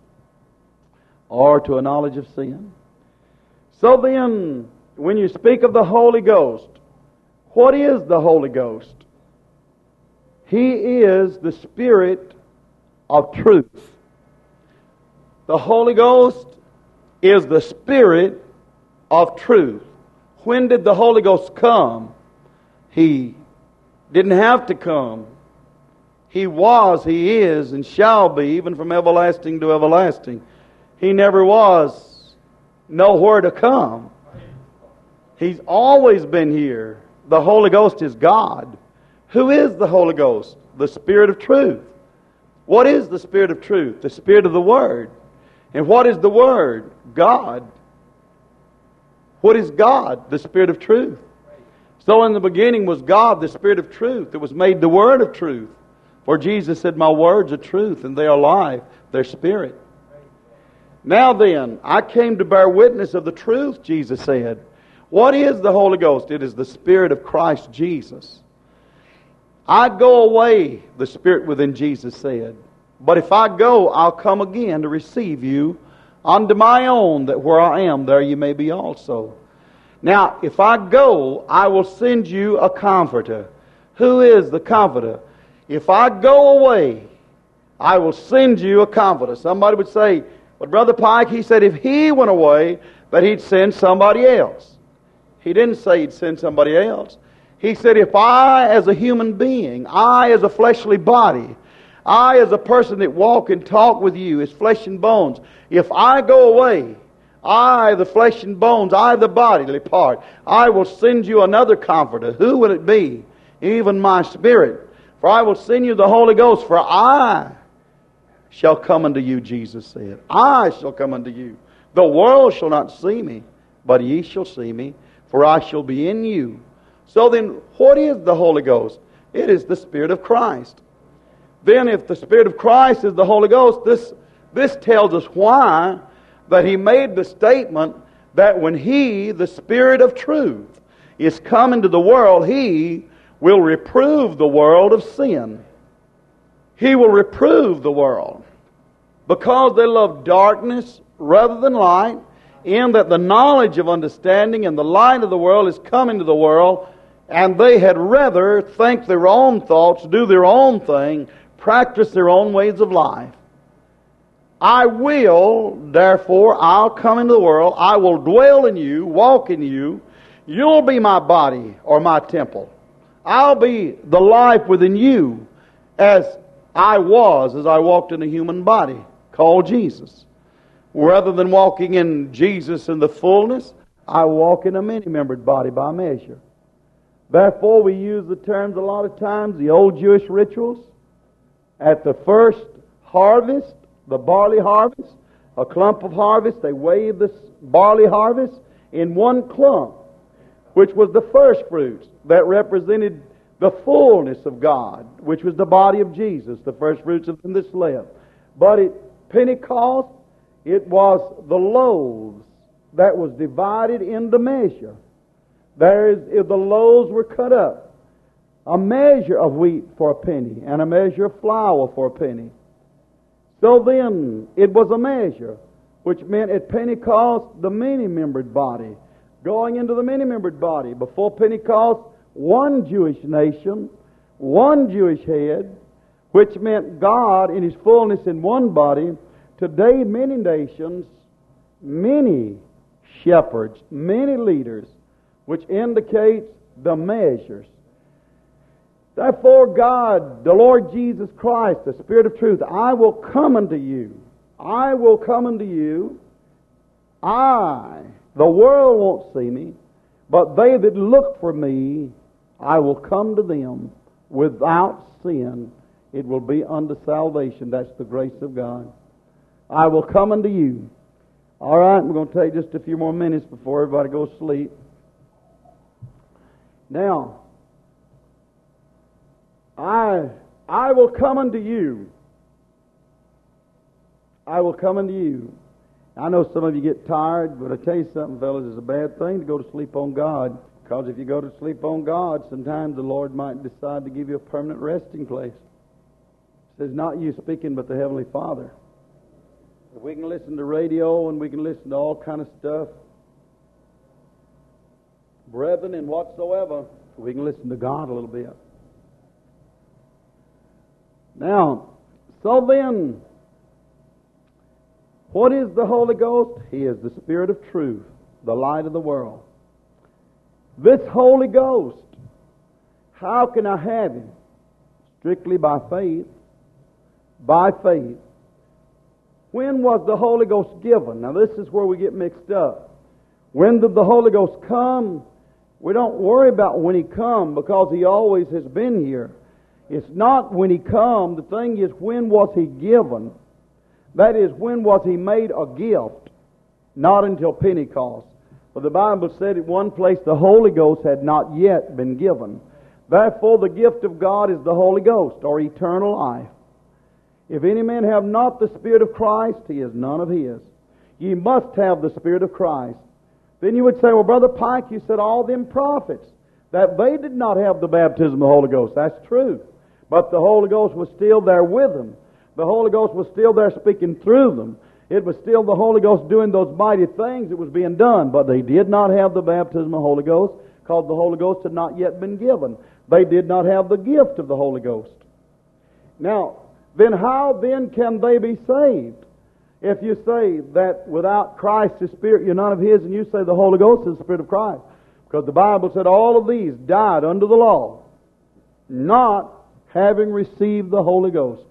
or to a knowledge of sin. So then, when you speak of the Holy Ghost, what is the Holy Ghost? He is the Spirit of truth. The Holy Ghost is the Spirit of truth. When did the Holy Ghost come? He didn't have to come. He was, He is, and shall be, even from everlasting to everlasting. He never was nowhere to come. He's always been here. The Holy Ghost is God. Who is the Holy Ghost? The Spirit of truth. What is the Spirit of truth? The Spirit of the Word. And what is the Word? God. What is God? The Spirit of truth. So in the beginning was God, the Spirit of truth, that was made the Word of truth. For Jesus said, my words are truth, and they are life. They're spirit. Now then, I came to bear witness of the truth, Jesus said. What is the Holy Ghost? It is the Spirit of Christ Jesus. I go away, the Spirit within Jesus said. But if I go, I'll come again to receive you unto my own, that where I am, there you may be also. Now, if I go, I will send you a Comforter. Who is the Comforter? If I go away, I will send you a Comforter. Somebody would say, but Brother Pike, he said if he went away, that he'd send somebody else. He didn't say he'd send somebody else. He said if I, as a human being, I as a fleshly body, I as a person that walk and talk with you as flesh and bones, if I go away, I, the flesh and bones, I, the bodily part, I will send you another Comforter. Who will it be? Even my Spirit. For I will send you the Holy Ghost, for I shall come unto you, Jesus said. I shall come unto you. The world shall not see me, but ye shall see me, for I shall be in you. So then, what is the Holy Ghost? It is the Spirit of Christ. Then if the Spirit of Christ is the Holy Ghost, this, this tells us why that He made the statement that when He, the Spirit of truth, is come into the world, He will reprove the world of sin. He will reprove the world because they love darkness rather than light, in that the knowledge of understanding and the light of the world is come into the world, and they had rather think their own thoughts, do their own thing, practice their own ways of life. I will, therefore, I'll come into the world, I will dwell in you, walk in you, You'll be my body or my temple. I'll be the life within you as I was as I walked in a human body called Jesus. Rather than walking in Jesus in the fullness, I walk in a many-membered body by measure. Therefore, we use the terms a lot of times, the old Jewish rituals. At the first harvest, the barley harvest, a clump of harvest, they wave this barley harvest in one clump, which was the first fruits that represented the fullness of God, which was the body of Jesus, the first fruits of this left. But at Pentecost, it was the loaves that was divided into measure. There is, if the loaves were cut up, a measure of wheat for a penny, and a measure of flour for a penny. So then, it was a measure, which meant at Pentecost, the many-membered body, going into the many-membered body. Before Pentecost, one Jewish nation, one Jewish head, which meant God in His fullness in one body. Today, many nations, many shepherds, many leaders, which indicates the measures. Therefore, God, the Lord Jesus Christ, the Spirit of truth, I will come unto you. I will come unto you. I, the world won't see me, but they that look for me, I will come to them without sin. It will be unto salvation. That's the grace of God. I will come unto you. All right, we're going to take just a few more minutes before everybody goes to sleep. Now, I I will come unto you. I will come unto you. I know some of you get tired, but I tell you something, fellas, it's a bad thing to go to sleep on God. Because if you go to sleep on God, sometimes the Lord might decide to give you a permanent resting place. It says, not you speaking, but the Heavenly Father. If we can listen to radio and we can listen to all kind of stuff, brethren and whatsoever, we can listen to God a little bit. Now, so then, what is the Holy Ghost? He is the Spirit of truth, the light of the world. This Holy Ghost, how can I have Him? Strictly by faith. By faith. When was the Holy Ghost given? Now this is where we get mixed up. When did the Holy Ghost come? We don't worry about when He come because He always has been here. It's not when He come. The thing is, when was He given? That is, when was He made a gift? Not until Pentecost. For the Bible said at one place the Holy Ghost had not yet been given. Therefore the gift of God is the Holy Ghost, or eternal life. If any man have not the Spirit of Christ, he is none of His. Ye must have the Spirit of Christ. Then you would say, well, Brother Pike, you said all them prophets, that they did not have the baptism of the Holy Ghost. That's true. But the Holy Ghost was still there with them. The Holy Ghost was still there speaking through them. It was still the Holy Ghost doing those mighty things that was being done. But they did not have the baptism of the Holy Ghost because the Holy Ghost had not yet been given. They did not have the gift of the Holy Ghost. Now, then how then can they be saved? If you say that without Christ, His Spirit, you're none of His, and you say the Holy Ghost is the Spirit of Christ. Because the Bible said all of these died under the law, not having received the Holy Ghost,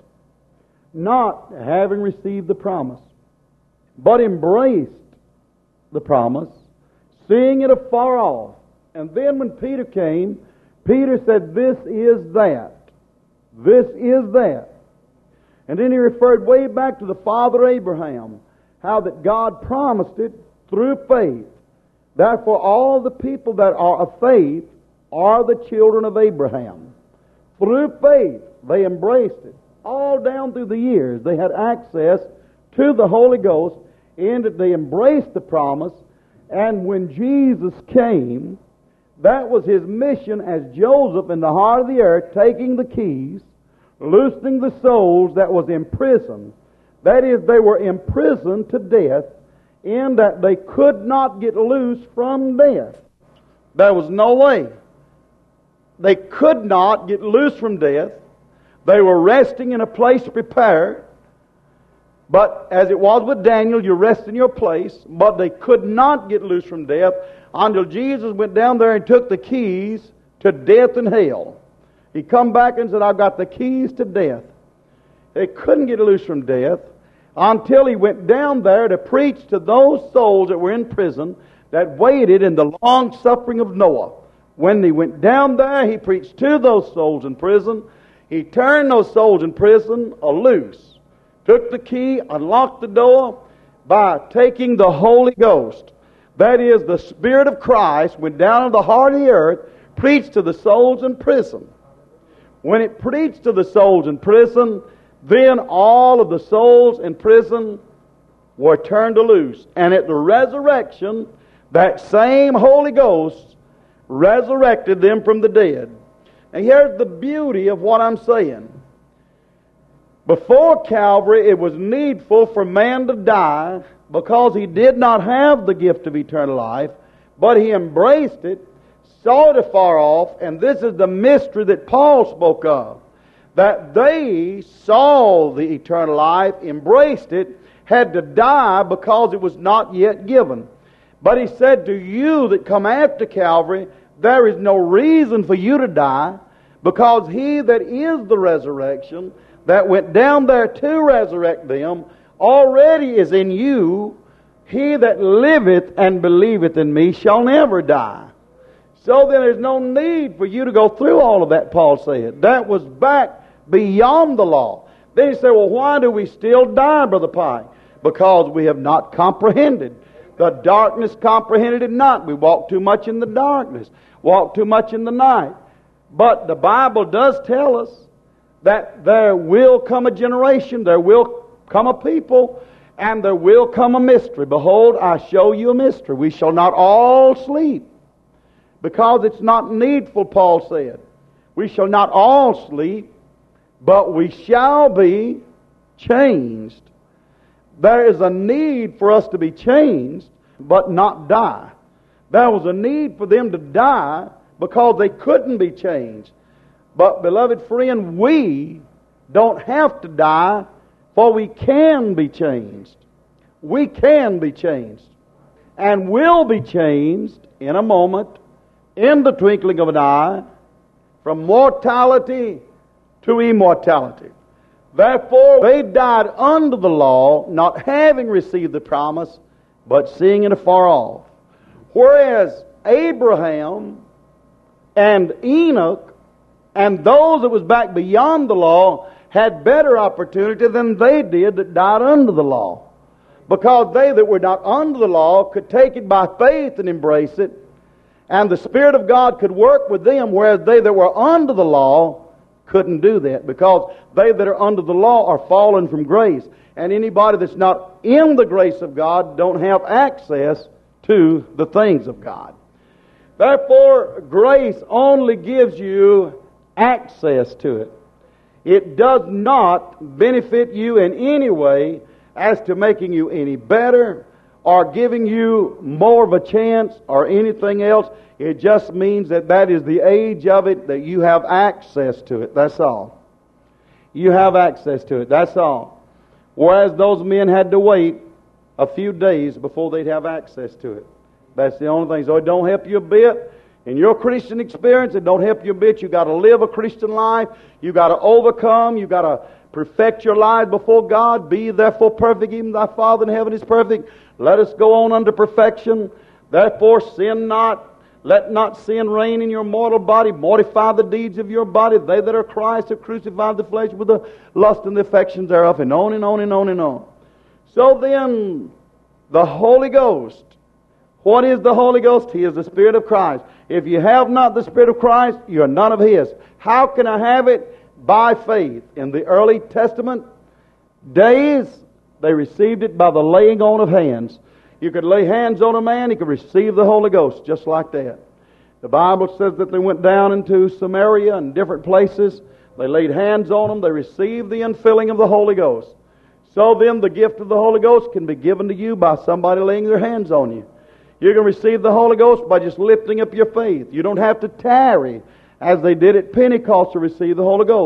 not having received the promise, but embraced the promise, seeing it afar off. And then when Peter came, Peter said, this is that. This is that. And then he referred way back to the father Abraham, how that God promised it through faith. Therefore, all the people that are of faith are the children of Abraham. Through faith, they embraced it. All down through the years, they had access to the Holy Ghost, and they embraced the promise. And when Jesus came, that was His mission as Joseph in the heart of the earth, taking the keys, loosening the souls that was imprisoned. That is, they were imprisoned to death in that they could not get loose from death. There was no way. They could not get loose from death. They were resting in a place prepared. But as it was with Daniel, you rest in your place. But they could not get loose from death until Jesus went down there and took the keys to death and hell. He come back and said, I've got the keys to death. They couldn't get loose from death until He went down there to preach to those souls that were in prison that waited in the long suffering of Noah. When He went down there, He preached to those souls in prison. He turned those souls in prison loose. Took the key, unlocked the door by taking the Holy Ghost. That is, the Spirit of Christ went down to the heart of the earth, preached to the souls in prison. When it preached to the souls in prison, then all of the souls in prison were turned loose. And at the resurrection, that same Holy Ghost resurrected them from the dead. And here's the beauty of what I'm saying. Before Calvary, it was needful for man to die because he did not have the gift of eternal life, but he embraced it, saw it afar off, and this is the mystery that Paul spoke of. That they saw the eternal life, embraced it, had to die because it was not yet given. But he said, to you that come after Calvary, there is no reason for you to die, because He that is the resurrection, that went down there to resurrect them, already is in you. He that liveth and believeth in me shall never die. So then there's no need for you to go through all of that, Paul said. That was back beyond the law. Then he said, well, why do we still die, Brother Pike? Because we have not comprehended. The darkness comprehended it not. We walk too much in the darkness, walk too much in the night. But the Bible does tell us that there will come a generation, there will come a people, and there will come a mystery. Behold, I show you a mystery. We shall not all sleep, because it's not needful, Paul said. We shall not all sleep, but we shall be changed. There is a need for us to be changed, but not die. There was a need for them to die because they couldn't be changed. But, beloved friend, we don't have to die, for we can be changed. We can be changed. And will be changed in a moment, in the twinkling of an eye, from mortality to immortality. Therefore, they died under the law, not having received the promise, but seeing it afar off. Whereas Abraham and Enoch and those that was back beyond the law had better opportunity than they did that died under the law. Because they that were not under the law could take it by faith and embrace it, and the Spirit of God could work with them, whereas they that were under the law couldn't do that, because they that are under the law are fallen from grace. And anybody that's not in the grace of God don't have access to the things of God. Therefore, grace only gives you access to it. It does not benefit you in any way as to making you any better or giving you more of a chance or anything else. It just means that that is the age of it, that you have access to it. That's all. You have access to it. That's all. Whereas those men had to wait a few days before they'd have access to it. That's the only thing. So it don't help you a bit. In your Christian experience, it don't help you a bit. You've got to live a Christian life. You've got to overcome. You've got to perfect your lives before God. Be therefore perfect, even thy Father in heaven is perfect. Let us go on unto perfection. Therefore sin not. Let not sin reign in your mortal body. Mortify the deeds of your body. They that are Christ have crucified the flesh with the lust and the affections thereof. And on and on and on and on. So then, the Holy Ghost. What is the Holy Ghost? He is the Spirit of Christ. If you have not the Spirit of Christ, you are none of His. How can I have it? By faith. In the early Testament days, they received it by the laying on of hands. You could lay hands on a man, he could receive the Holy Ghost just like that. The Bible says that they went down into Samaria and different places. They laid hands on them. They received the infilling of the Holy Ghost. So then the gift of the Holy Ghost can be given to you by somebody laying their hands on you. You can receive the Holy Ghost by just lifting up your faith. You don't have to tarry as they did at Pentecost to receive the Holy Ghost.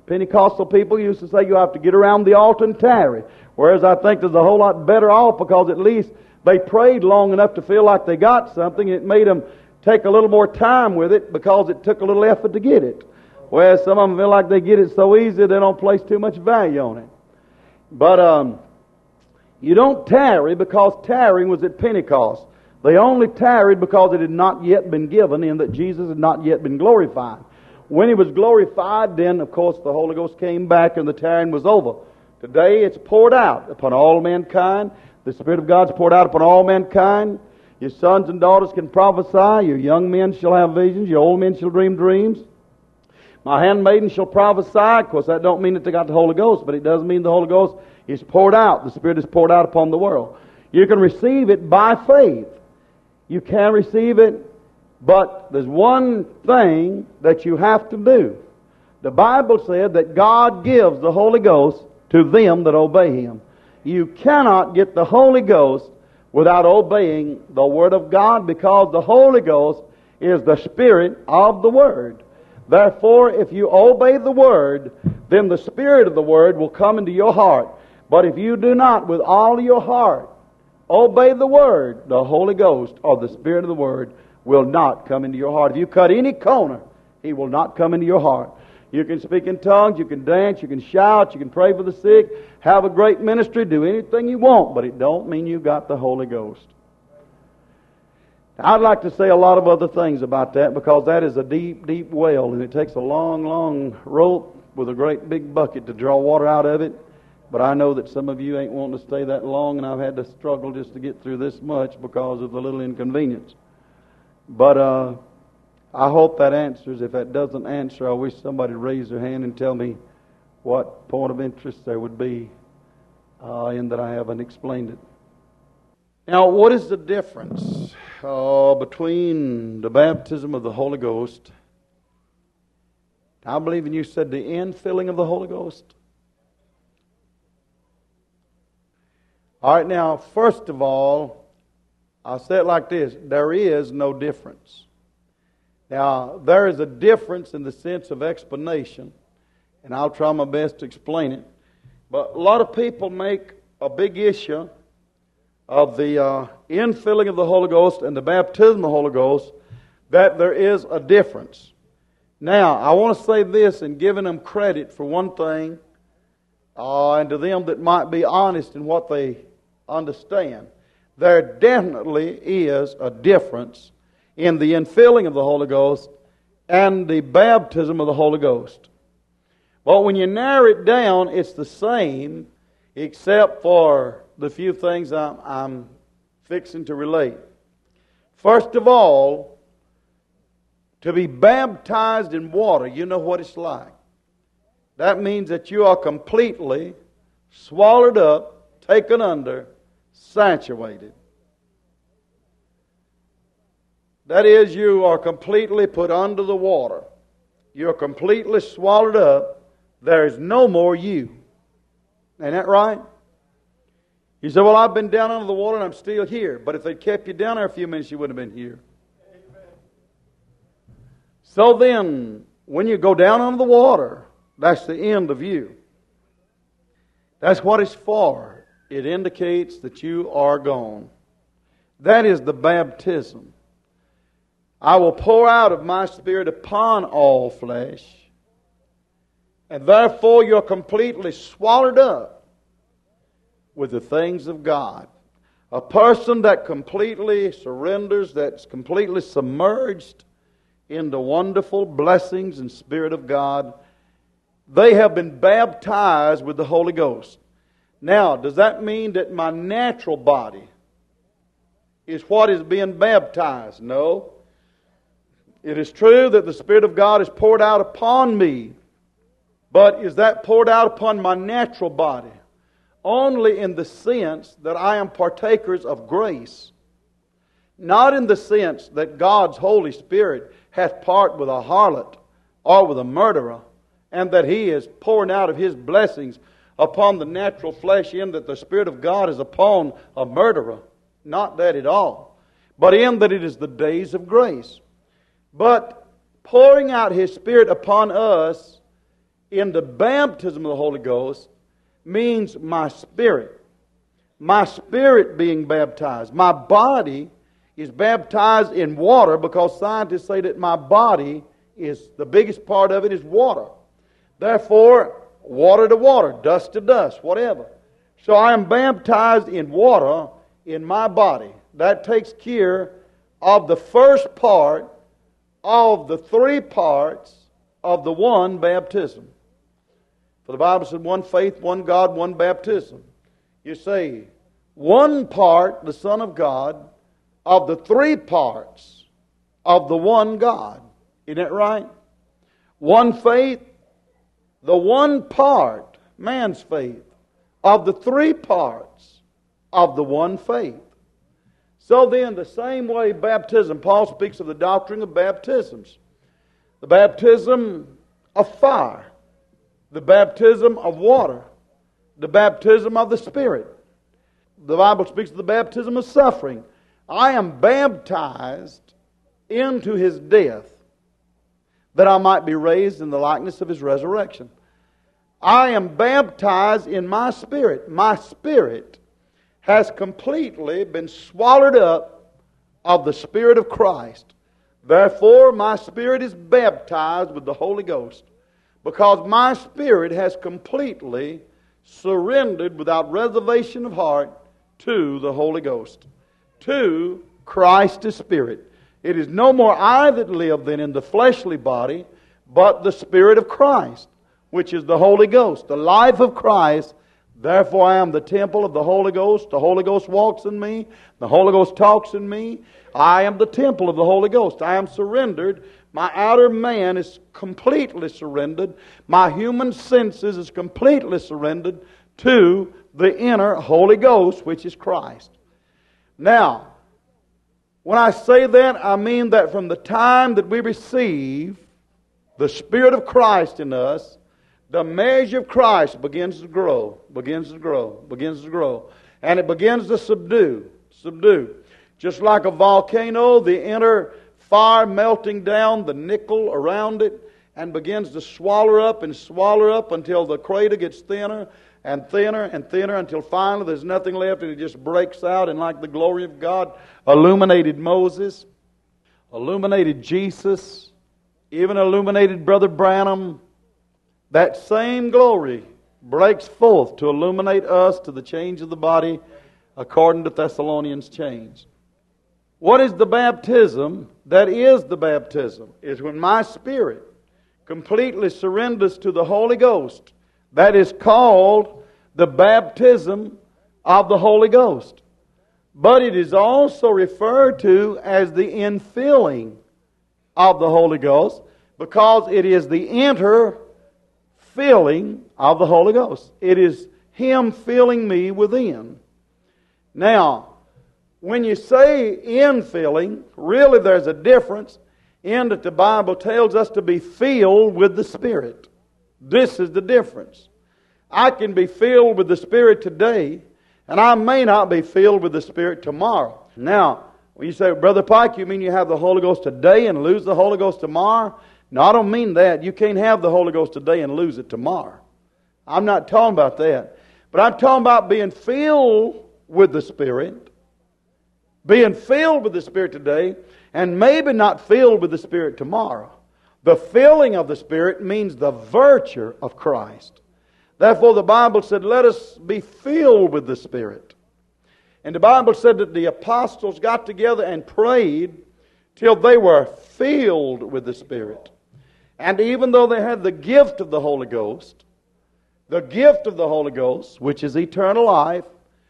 Pentecostal people used to say you have to get around the altar and tarry. Whereas I think there's a whole lot better off because at least they prayed long enough to feel like they got something. It made them take a little more time with it because it took a little effort to get it. Whereas some of them feel like they get it so easy they don't place too much value on it. But um, you don't tarry because tarrying was at Pentecost. They only tarried because it had not yet been given in that Jesus had not yet been glorified. When He was glorified, then of course the Holy Ghost came back and the tarrying was over. Today it's poured out upon all mankind. The Spirit of God's poured out upon all mankind. Your sons and daughters can prophesy. Your young men shall have visions. Your old men shall dream dreams. My handmaiden shall prophesy. Of course, that don't mean that they got the Holy Ghost, but it does mean the Holy Ghost is poured out. The Spirit is poured out upon the world. You can receive it by faith. You can receive it, but there's one thing that you have to do. The Bible said that God gives the Holy Ghost to them that obey Him. You cannot get the Holy Ghost without obeying the Word of God, because the Holy Ghost is the Spirit of the Word. Therefore, if you obey the Word, then the Spirit of the Word will come into your heart. But if you do not with all your heart obey the Word, the Holy Ghost or the Spirit of the Word will not come into your heart. If you cut any corner, He will not come into your heart. You can speak in tongues, you can dance, you can shout, you can pray for the sick, have a great ministry, do anything you want, but it don't mean you got the Holy Ghost. I'd like to say a lot of other things about that, because that is a deep, deep well, and it takes a long, long rope with a great big bucket to draw water out of it. But I know that some of you ain't wanting to stay that long, and I've had to struggle just to get through this much because of the little inconvenience. But uh, I hope that answers. If that doesn't answer, I wish somebody would raise their hand and tell me what point of interest there would be uh, in that I haven't explained it. Now, what is the difference uh, between the baptism of the Holy Ghost? I believe in you said the infilling of the Holy Ghost. All right, now, first of all, I'll say it like this. There is no difference. Now, there is a difference in the sense of explanation, and I'll try my best to explain it. But a lot of people make a big issue of the uh, infilling of the Holy Ghost and the baptism of the Holy Ghost, that there is a difference. Now, I want to say this in giving them credit for one thing, uh, and to them that might be honest in what they understand. There definitely is a difference in the infilling of the Holy Ghost and the baptism of the Holy Ghost. But when you narrow it down, it's the same, except for the few things I'm, I'm fixing to relate. First of all, to be baptized in water, you know what it's like. That means that you are completely swallowed up, taken under, saturated. That is, you are completely put under the water. You are completely swallowed up. There is no more you. Ain't that right? You say, well, I've been down under the water and I'm still here. But if they'd kept you down there a few minutes, you wouldn't have been here. Amen. So then, when you go down under the water, that's the end of you. That's what it's for. It indicates that you are gone. That is the baptism. I will pour out of my Spirit upon all flesh. And therefore you're completely swallowed up with the things of God. A person that completely surrenders, that's completely submerged in the wonderful blessings and Spirit of God, they have been baptized with the Holy Ghost. Now, does that mean that my natural body is what is being baptized? No. It is true that the Spirit of God is poured out upon me, but is that poured out upon my natural body? Only in the sense that I am partakers of grace. Not in the sense that God's Holy Spirit hath part with a harlot or with a murderer, and that He is pouring out of His blessings upon the natural flesh, in that the Spirit of God is upon a murderer. Not that at all. But in that it is the days of grace. But pouring out His Spirit upon us in the baptism of the Holy Ghost means my spirit. My spirit being baptized. My body is baptized in water because scientists say that my body is, the biggest part of it is water. Therefore, water to water, dust to dust, whatever. So I am baptized in water in my body. That takes care of the first part of the three parts of the one baptism. For the Bible said one faith, one God, one baptism. You say, one part, the Son of God, of the three parts of the one God. Isn't that right? One faith, the one part, man's faith, of the three parts of the one faith. So then, the same way baptism, Paul speaks of the doctrine of baptisms. The baptism of fire, the baptism of water, the baptism of the Spirit. The Bible speaks of the baptism of suffering. I am baptized into His death that I might be raised in the likeness of His resurrection. I am baptized in my spirit. My spirit has completely been swallowed up of the Spirit of Christ. Therefore, my spirit is baptized with the Holy Ghost, because my spirit has completely surrendered without reservation of heart to the Holy Ghost, to Christ the Spirit. It is no more I that live then in the fleshly body, but the Spirit of Christ, which is the Holy Ghost, the life of Christ. Therefore I am the temple of the Holy Ghost. The Holy Ghost walks in me. The Holy Ghost talks in me. I am the temple of the Holy Ghost. I am surrendered. My outer man is completely surrendered. My human senses is completely surrendered to the inner Holy Ghost, which is Christ. Now, when I say that, I mean that from the time that we receive the Spirit of Christ in us, the measure of Christ begins to grow, begins to grow, begins to grow. And it begins to subdue, subdue. Just like a volcano, the inner fire melting down the nickel around it and begins to swallow up and swallow up until the crater gets thinner and thinner and thinner until finally there's nothing left and it just breaks out, and like the glory of God illuminated Moses, illuminated Jesus, even illuminated Brother Branham. That same glory breaks forth to illuminate us to the change of the body according to Thessalonians' change. What is the baptism? That is the baptism. Is when my spirit completely surrenders to the Holy Ghost. That is called the baptism of the Holy Ghost. But it is also referred to as the infilling of the Holy Ghost, because it is the inner filling of the Holy Ghost. It is Him filling me within. Now, when you say infilling, really there's a difference in that the Bible tells us to be filled with the Spirit. This is the difference. I can be filled with the Spirit today, and I may not be filled with the Spirit tomorrow. Now, when you say, Brother Pike, you mean you have the Holy Ghost today and lose the Holy Ghost tomorrow? No, I don't mean that. You can't have the Holy Ghost today and lose it tomorrow. I'm not talking about that. But I'm talking about being filled with the Spirit, being filled with the Spirit today, and maybe not filled with the Spirit tomorrow. The filling of the Spirit means the virtue of Christ. Therefore the Bible said, let us be filled with the Spirit. And the Bible said that the apostles got together and prayed till they were filled with the Spirit. And even though they had the gift of the Holy Ghost, the gift of the Holy Ghost, which is eternal life,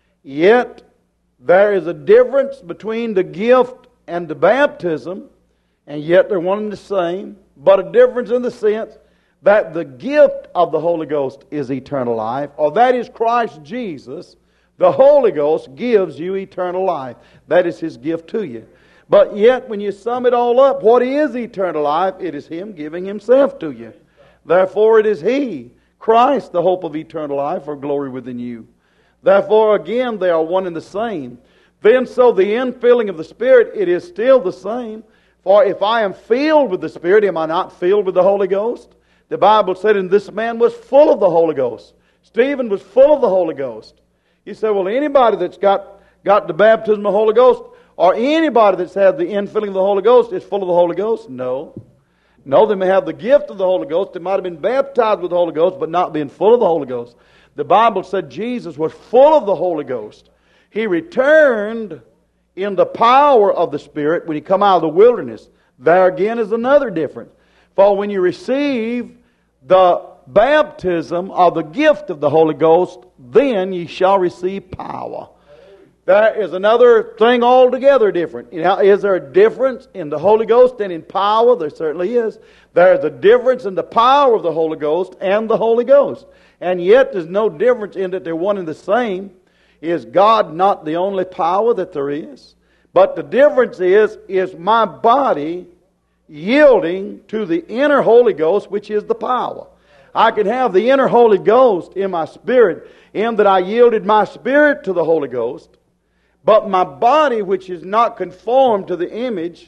yet there is a difference between the gift and the baptism, and yet they're one and the same, but a difference in the sense that the gift of the Holy Ghost is eternal life, or that is Christ Jesus. The Holy Ghost gives you eternal life. That is His gift to you. But yet, when you sum it all up, what is eternal life? It is Him giving Himself to you. Therefore, it is He, Christ, the hope of eternal life, or glory within you. Therefore, again, they are one and the same. Then, so the infilling of the Spirit, it is still the same. For if I am filled with the Spirit, am I not filled with the Holy Ghost? The Bible said, and this man was full of the Holy Ghost. Stephen was full of the Holy Ghost. You say, well, anybody that's got, got the baptism of the Holy Ghost, or anybody that's had the infilling of the Holy Ghost is full of the Holy Ghost? No. No, they may have the gift of the Holy Ghost. They might have been baptized with the Holy Ghost, but not being full of the Holy Ghost. The Bible said Jesus was full of the Holy Ghost. He returned in the power of the Spirit when he come out of the wilderness. There again is another difference. For when you receive the baptism of the gift of the Holy Ghost, then ye shall receive power. There is another thing altogether different. Now, is there a difference in the Holy Ghost and in power? There certainly is. There is a difference in the power of the Holy Ghost and the Holy Ghost. And yet there's no difference in that they're one and the same. Is God not the only power that there is? But the difference is, is my body yielding to the inner Holy Ghost, which is the power. I can have the inner Holy Ghost in my spirit, in that I yielded my spirit to the Holy Ghost, but my body, which is not conformed to the image,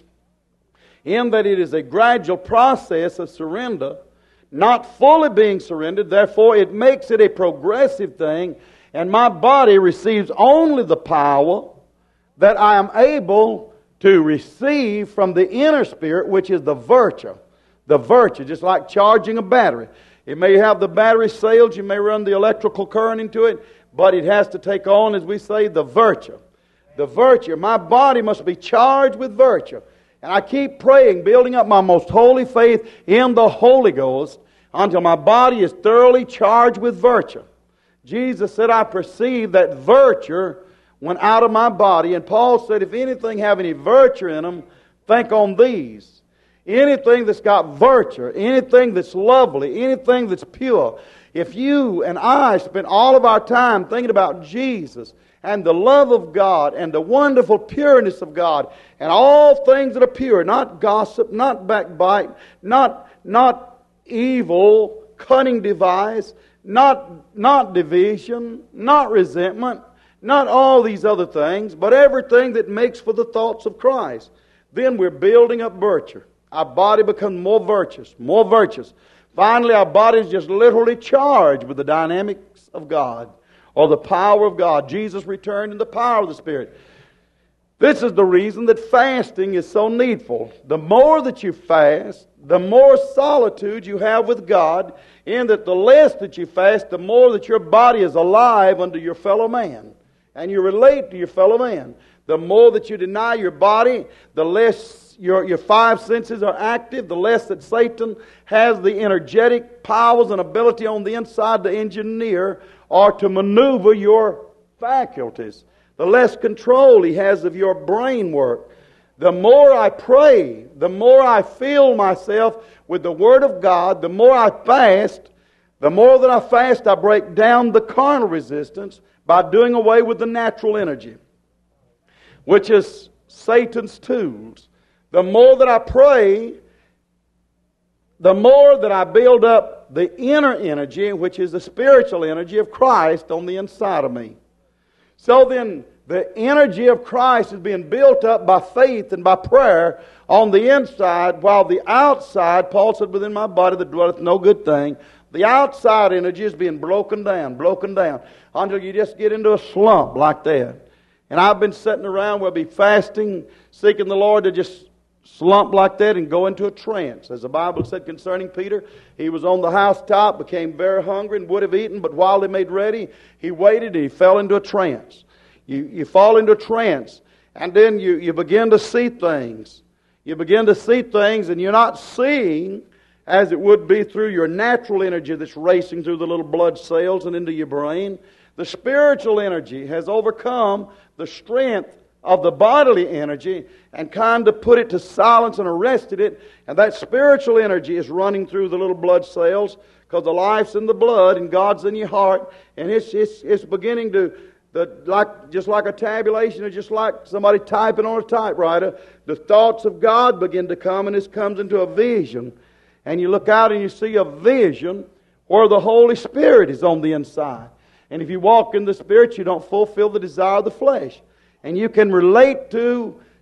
in that it is a gradual process of surrender, not fully being surrendered, therefore it makes it a progressive thing, and my body receives only the power that I am able to receive from the inner spirit, which is the virtue. The virtue, just like charging a battery. It may have the battery cells, you may run the electrical current into it, but it has to take on, as we say, the virtue. The virtue. My body must be charged with virtue. And I keep praying, building up my most holy faith in the Holy Ghost until my body is thoroughly charged with virtue. Jesus said, I perceive that virtue went out of my body. And Paul said, if anything have any virtue in them, think on these. Anything that's got virtue, anything that's lovely, anything that's pure. If you and I spend all of our time thinking about Jesus and the love of God and the wonderful pureness of God and all things that are pure, not gossip, not backbite, not, not evil, cunning device, not, not division, not resentment, not all these other things, but everything that makes for the thoughts of Christ. Then we're building up virtue. Our body becomes more virtuous, more virtuous. Finally, our body is just literally charged with the dynamics of God or the power of God. Jesus returned in the power of the Spirit. This is the reason that fasting is so needful. The more that you fast, the more solitude you have with God, in that the less that you fast, the more that your body is alive unto your fellow man. And you relate to your fellow man. The more that you deny your body, the less your, your five senses are active, the less that Satan has the energetic powers and ability on the inside to engineer or to maneuver your faculties. The less control he has of your brain work. The more I pray, the more I fill myself with the Word of God, the more I fast, the more that I fast, I break down the carnal resistance by doing away with the natural energy, which is Satan's tools. The more that I pray, the more that I build up the inner energy, which is the spiritual energy of Christ on the inside of me. So then, the energy of Christ is being built up by faith and by prayer on the inside, while the outside, Paul said, within my body that dwelleth no good thing, the outside energy is being broken down, broken down, until you just get into a slump like that. And I've been sitting around where I'll be fasting, seeking the Lord to just slump like that and go into a trance. As the Bible said concerning Peter, he was on the housetop, became very hungry and would have eaten, but while they made ready, he waited and he fell into a trance. You, you fall into a trance, and then you, you begin to see things. You begin to see things, and you're not seeing as it would be through your natural energy that's racing through the little blood cells and into your brain. The spiritual energy has overcome the strength of the bodily energy and kind of put it to silence and arrested it. And that spiritual energy is running through the little blood cells, because the life's in the blood and God's in your heart. And it's, it's, it's beginning to, the, like just like a tabulation, or just like somebody typing on a typewriter, the thoughts of God begin to come, and this comes into a vision. And you look out and you see a vision where the Holy Spirit is on the inside. And if you walk in the Spirit, you don't fulfill the desire of the flesh. And you can relate to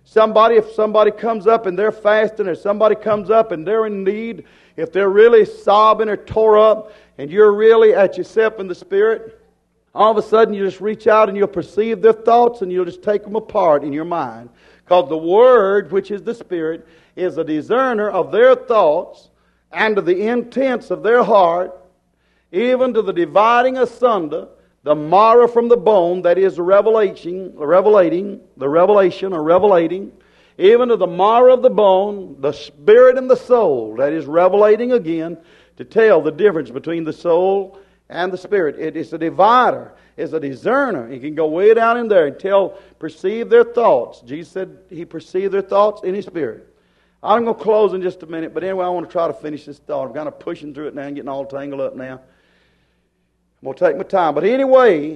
Somebody, if somebody comes up and they're fasting, or somebody comes up and they're in need, if they're really sobbing or tore up, and you're really at yourself in the Spirit, all of a sudden you just reach out and you'll perceive their thoughts and you'll just take them apart in your mind. Because the Word, which is the Spirit, is a discerner of their thoughts and of the intents of their heart, even to the dividing asunder the marrow from the bone, that is the revelation, the revelating, the revelation or revelating, even to the marrow of the bone, the spirit and the soul, that is revelating again, to tell the difference between the soul and the spirit. It is a divider, it's a discerner. He can go way down in there and tell, perceive their thoughts. Jesus said He perceived their thoughts in His Spirit. I'm going to close in just a minute, but anyway, I want to try to finish this thought. I'm kind of pushing through it now and getting all tangled up now. I'm going to take my time. But anyway,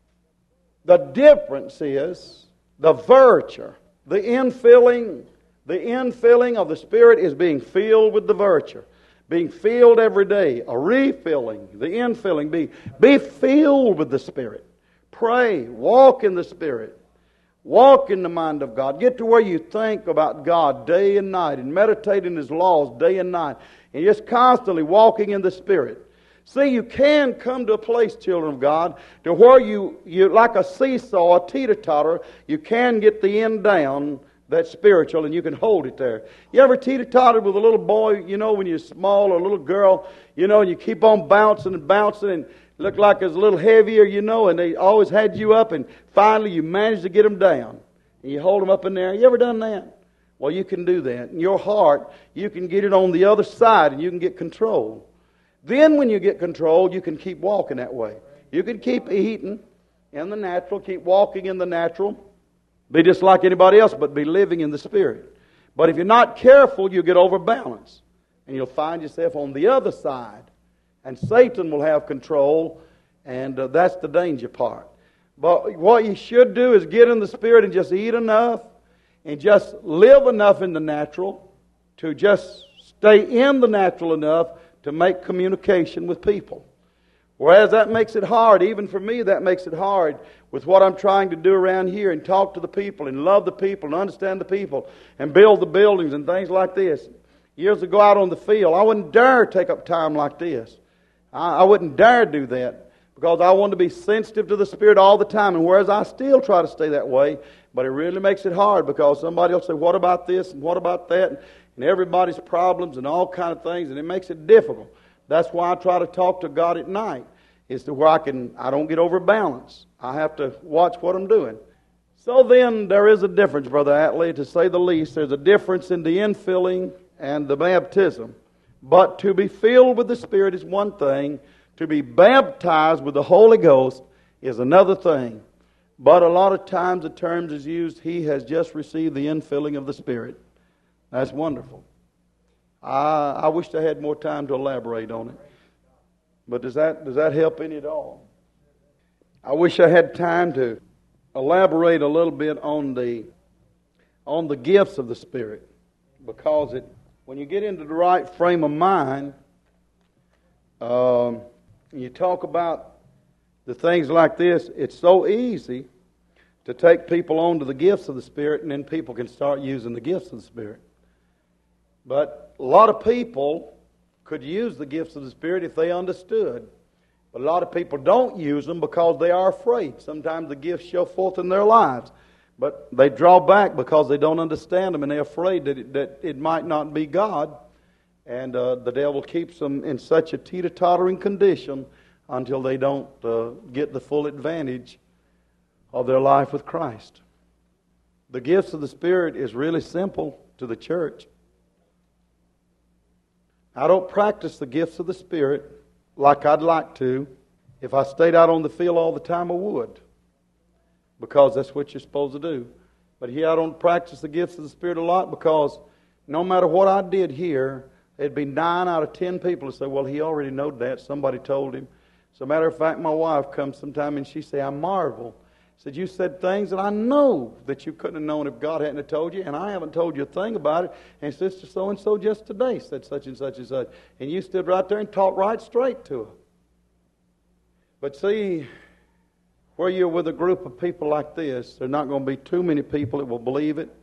the difference is the virtue, the infilling, the infilling of the Spirit is being filled with the virtue. Being filled every day. A refilling, the infilling. Be, be filled with the Spirit. Pray. Walk in the Spirit. Walk in the mind of God. Get to where you think about God day and night and meditate in His laws day and night. And just constantly walking in the Spirit. See, you can come to a place, children of God, to where you, you like a seesaw, a teeter-totter, you can get the end down, that's spiritual, and you can hold it there. You ever teeter-tottered with a little boy, you know, when you're small, or a little girl, you know, and you keep on bouncing and bouncing, and look like it's a little heavier, you know, and they always had you up, and finally you managed to get them down. And you hold them up in there. You ever done that? Well, you can do that. In your heart, you can get it on the other side, and you can get control. Then when you get control, you can keep walking that way. You can keep eating in the natural, keep walking in the natural, be just like anybody else, but be living in the Spirit. But if you're not careful, you get overbalanced. And you'll find yourself on the other side. And Satan will have control, and uh, that's the danger part. But what you should do is get in the Spirit and just eat enough, and just live enough in the natural, to just stay in the natural enough to make communication with people. Whereas that makes it hard, even for me that makes it hard with what I'm trying to do around here and talk to the people and love the people and understand the people and build the buildings and things like this. Years ago out on the field, I wouldn't dare take up time like this. I, I wouldn't dare do that because I wanted to be sensitive to the Spirit all the time, and whereas I still try to stay that way, but it really makes it hard because somebody will say, what about this and what about that? And everybody's problems and all kind of things, and it makes it difficult. That's why I try to talk to God at night, is to where I can I don't get overbalanced. I have to watch what I'm doing. So then there is a difference, Brother Atlee, to say the least. There's a difference in the infilling and the baptism. But to be filled with the Spirit is one thing. To be baptized with the Holy Ghost is another thing. But a lot of times the term is used, he has just received the infilling of the Spirit. That's wonderful. I, I wish I had more time to elaborate on it. But does that does that help any at all? I wish I had time to elaborate a little bit on the on the gifts of the Spirit, because it when you get into the right frame of mind, um, and you talk about the things like this, it's so easy to take people on to the gifts of the Spirit, and then people can start using the gifts of the Spirit. But a lot of people could use the gifts of the Spirit if they understood. But a lot of people don't use them because they are afraid. Sometimes the gifts show forth in their lives, but they draw back because they don't understand them, and they're afraid that it, that it might not be God. And uh, the devil keeps them in such a teeter-tottering condition until they don't uh, get the full advantage of their life with Christ. The gifts of the Spirit is really simple to the church. I don't practice the gifts of the Spirit like I'd like to. If I stayed out on the field all the time, I would, because that's what you're supposed to do. But here I don't practice the gifts of the Spirit a lot, because no matter what I did here, there'd be nine out of ten people who say, well, he already knowed that. Somebody told him. As a matter of fact, my wife comes sometime and she say, I marvel. Said, you said things that I know that you couldn't have known if God hadn't have told you, and I haven't told you a thing about it. And Sister so-and-so just today said such and such and such. And you stood right there and talked right straight to her. But see, where you're with a group of people like this, there are not going to be too many people that will believe it.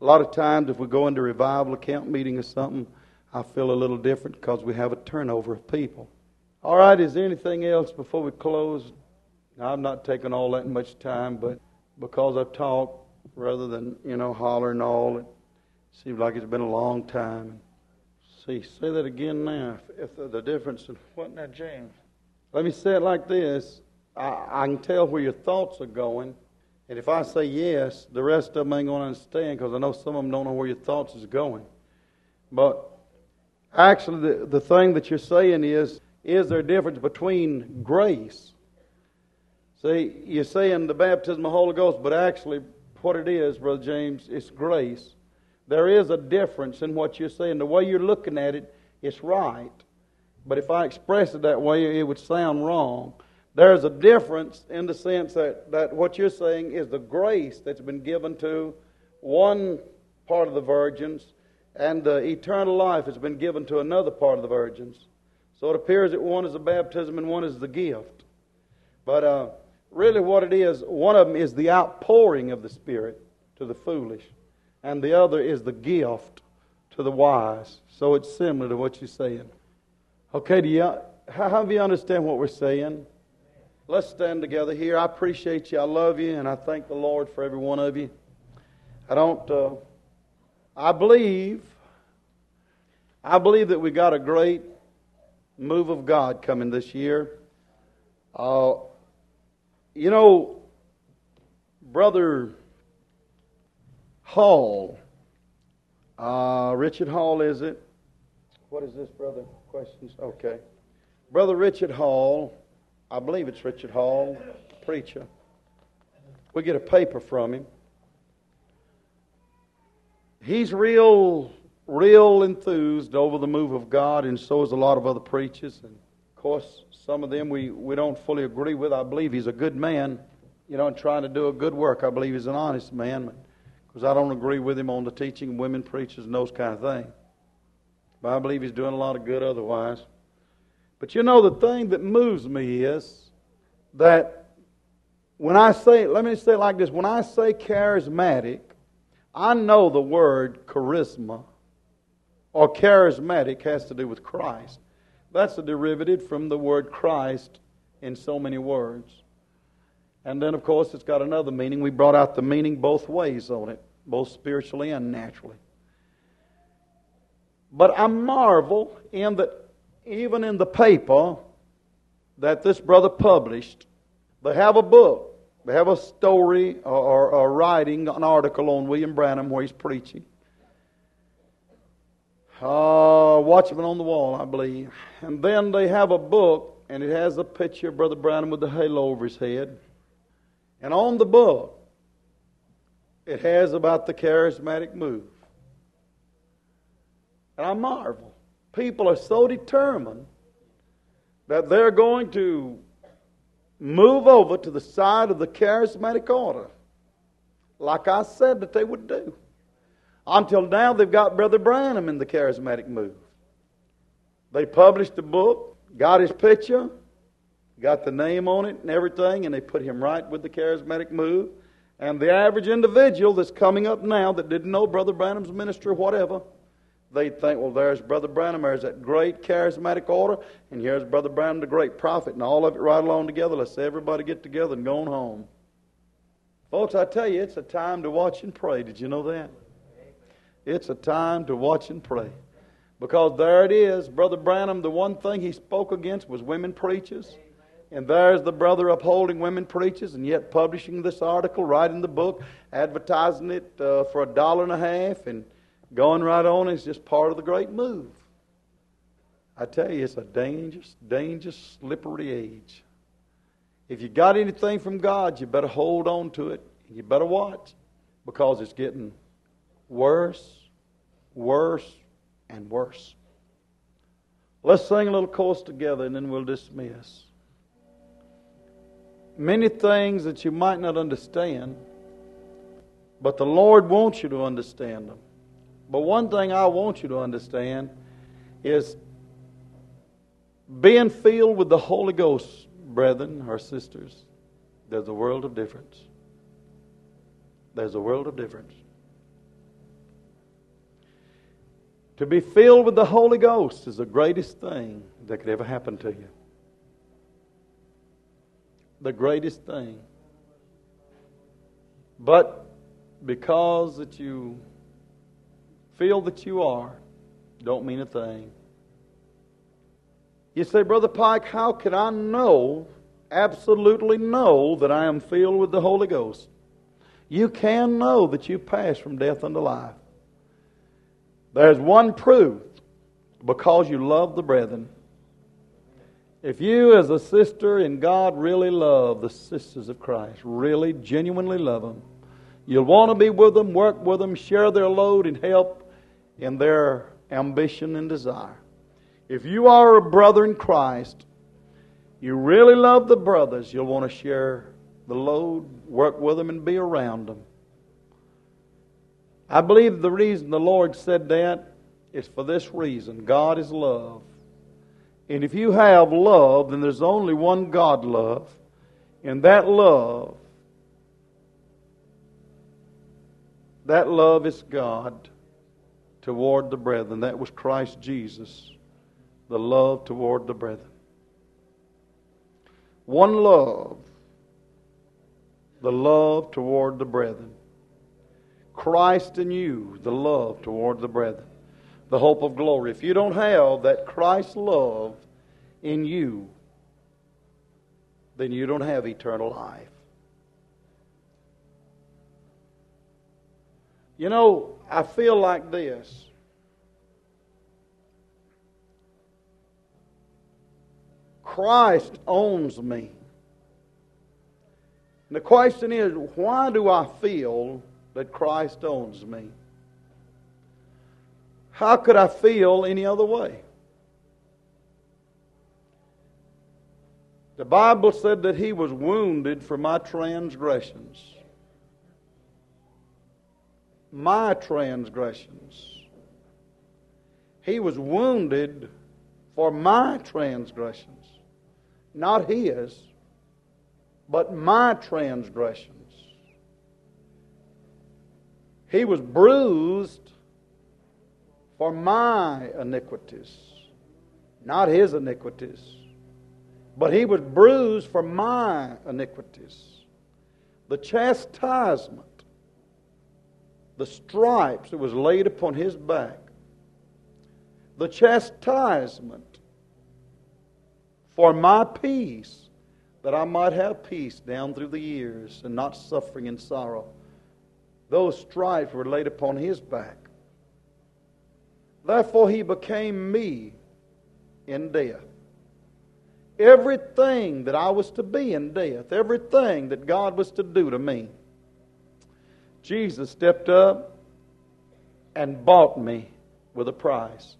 A lot of times if we go into revival, a camp meeting or something, I feel a little different because we have a turnover of people. All right, is there anything else before we close? Now, I'm not taking all that much time, but because I've talked rather than, you know, holler and all, it seems like it's been a long time. See, say that again now. If, if the, the difference in what now, James? Let me say it like this. I, I can tell where your thoughts are going. And if I say yes, the rest of them ain't going to understand because I know some of them don't know where your thoughts is going. But actually, the, the thing that you're saying is, is there a difference between grace? See, you're saying the baptism of the Holy Ghost, but actually what it is, Brother James, it's grace. There is a difference in what you're saying. The way you're looking at it, it's right. But if I express it that way, it would sound wrong. There's a difference in the sense that, that what you're saying is the grace that's been given to one part of the virgins, and the eternal life has been given to another part of the virgins. So it appears that one is the baptism and one is the gift. But uh, really what it is, one of them is the outpouring of the Spirit to the foolish, and the other is the gift to the wise. So it's similar to what you're saying. Okay, do you, how do you understand what we're saying? Let's stand together here. I appreciate you. I love you, and I thank the Lord for every one of you. I don't, uh, I believe, I believe that we got a great move of God coming this year. Uh, you know, Brother Hall, uh, Richard Hall, is it? What is this, brother? Questions? Okay. Brother Richard Hall, I believe it's Richard Hall, preacher. We get a paper from him. He's real, real enthused over the move of God, and so is a lot of other preachers. And of course, some of them we, we don't fully agree with. I believe he's a good man, you know, and trying to do a good work. I believe he's an honest man, because I don't agree with him on the teaching of women preachers and those kind of things. But I believe he's doing a lot of good otherwise. But you know, the thing that moves me is that when I say, let me say it like this, when I say charismatic, I know the word charisma or charismatic has to do with Christ. That's a derivative from the word Christ in so many words. And then, of course, it's got another meaning. We brought out the meaning both ways on it, both spiritually and naturally. But I marvel in that even in the paper that this brother published, they have a book. They have a story or, or, or writing, an article on William Branham where he's preaching. Uh, Watchman on the Wall, I believe. And then they have a book, and it has a picture of Brother Branham with the halo over his head. And on the book, it has about the charismatic move. And I marvel. People are so determined that they're going to move over to the side of the charismatic order, like I said that they would do. Until now, they've got Brother Branham in the charismatic move. They published the book, got his picture, got the name on it and everything, and they put him right with the charismatic move. And the average individual that's coming up now that didn't know Brother Branham's ministry or whatever, they'd think, well, there's Brother Branham, there's that great charismatic order, and here's Brother Branham, the great prophet, and all of it right along together. Let's everybody get together and go on home. Folks, I tell you, it's a time to watch and pray. Did you know that? It's a time to watch and pray. Because there it is, Brother Branham, the one thing he spoke against was women preachers. And there's the brother upholding women preachers and yet publishing this article, writing the book, advertising it uh, for a dollar and a half, and going right on is just part of the great move. I tell you, it's a dangerous, dangerous, slippery age. If you got anything from God, you better hold on to it. And you better watch, because it's getting worse, worse, and worse. Let's sing a little chorus together and then we'll dismiss. Many things that you might not understand, but the Lord wants you to understand them. But one thing I want you to understand is being filled with the Holy Ghost, brethren or sisters, there's a world of difference. There's a world of difference. To be filled with the Holy Ghost is the greatest thing that could ever happen to you. The greatest thing. But because that you feel that you are, don't mean a thing. You say, Brother Pike, how can I know, absolutely know, that I am filled with the Holy Ghost? You can know that you pass from death unto life. There's one proof, because you love the brethren. If you as a sister in God really love the sisters of Christ, really genuinely love them, you'll want to be with them, work with them, share their load and help in their ambition and desire. If you are a brother in Christ, you really love the brothers, you'll want to share the load, work with them, and be around them. I believe the reason the Lord said that is for this reason. God is love. And if you have love, then there's only one God love. And that love, that love is God toward the brethren. That was Christ Jesus, the love toward the brethren. One love, the love toward the brethren. Christ in you, the love toward the brethren. The hope of glory. If you don't have that Christ love in you, then you don't have eternal life. You know, I feel like this. Christ owns me. And the question is, why do I feel that Christ owns me? How could I feel any other way? The Bible said that He was wounded for my transgressions. My transgressions. He was wounded for my transgressions. Not His, but my transgressions. He was bruised for my iniquities, not His iniquities, but He was bruised for my iniquities. The chastisement, the stripes that was laid upon His back, the chastisement for my peace, that I might have peace down through the years and not suffering and sorrow. Those stripes were laid upon His back. Therefore He became me in death. Everything that I was to be in death, everything that God was to do to me, Jesus stepped up and bought me with a price.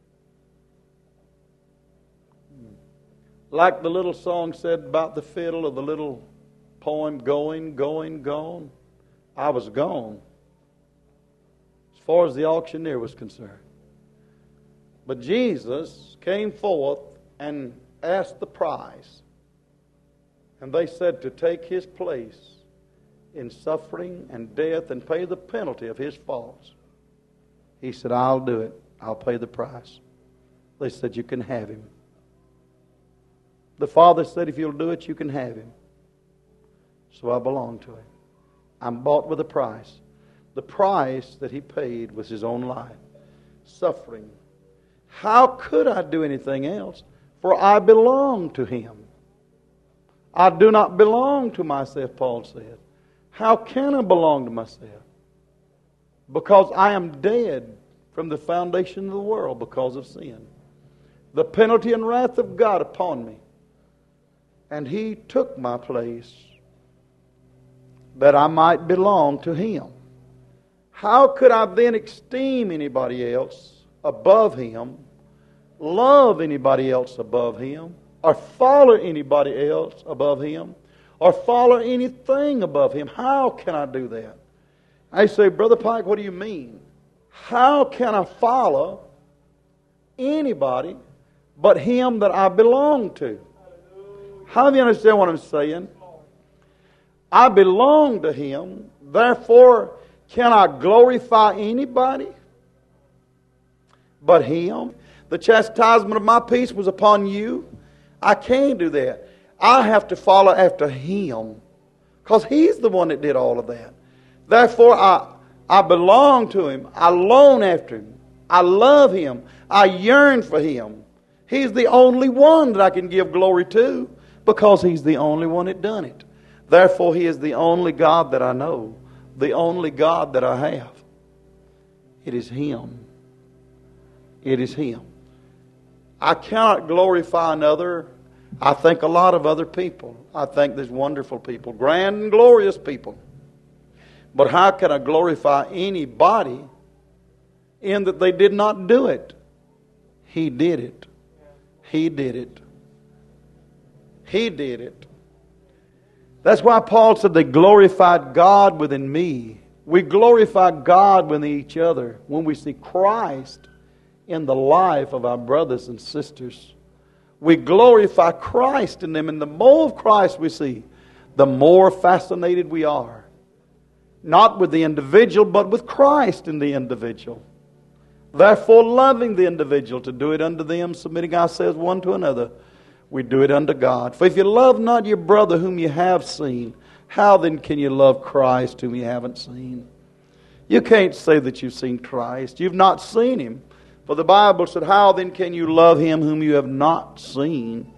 Like the little song said about the fiddle, or the little poem, going, going, gone. I was gone as far as the auctioneer was concerned. But Jesus came forth and asked the price. And they said to take His place in suffering and death and pay the penalty of His faults. He said, I'll do it. I'll pay the price. They said, you can have Him. The Father said, if you'll do it, you can have Him. So I belong to Him. I'm bought with a price. The price that He paid was His own life. Suffering. How could I do anything else? For I belong to Him. I do not belong to myself, Paul said. How can I belong to myself? Because I am dead from the foundation of the world because of sin. The penalty and wrath of God upon me. And He took my place that I might belong to Him. How could I then esteem anybody else above Him, love anybody else above Him, or follow anybody else above Him, or follow anything above Him? How can I do that? I say, Brother Pike, what do you mean? How can I follow anybody but Him that I belong to? How do you understand what I'm saying? I belong to Him, therefore can I glorify anybody? but Him. The chastisement of my peace was upon you. I can't do that. I have to follow after Him, because He's the one that did all of that. Therefore, I, I belong to Him. I long after Him. I love Him. I yearn for Him. He's the only one that I can give glory to, because He's the only one that done it. Therefore, He is the only God that I know, the only God that I have. It is Him. It is Him. I cannot glorify another. I think a lot of other people. I think there's wonderful people, grand and glorious people. But how can I glorify anybody in that they did not do it? He did it. He did it. He did it. That's why Paul said they glorified God within me. We glorify God within each other when we see Christ in the life of our brothers and sisters. We glorify Christ in them, and the more of Christ we see, the more fascinated we are. Not with the individual, but with Christ in the individual. Therefore, loving the individual, to do it unto them, submitting ourselves one to another, we do it unto God. For if you love not your brother whom you have seen, how then can you love Christ whom you haven't seen? You can't say that you've seen Christ. You've not seen Him. For the Bible said, how then can you love Him whom you have not seen?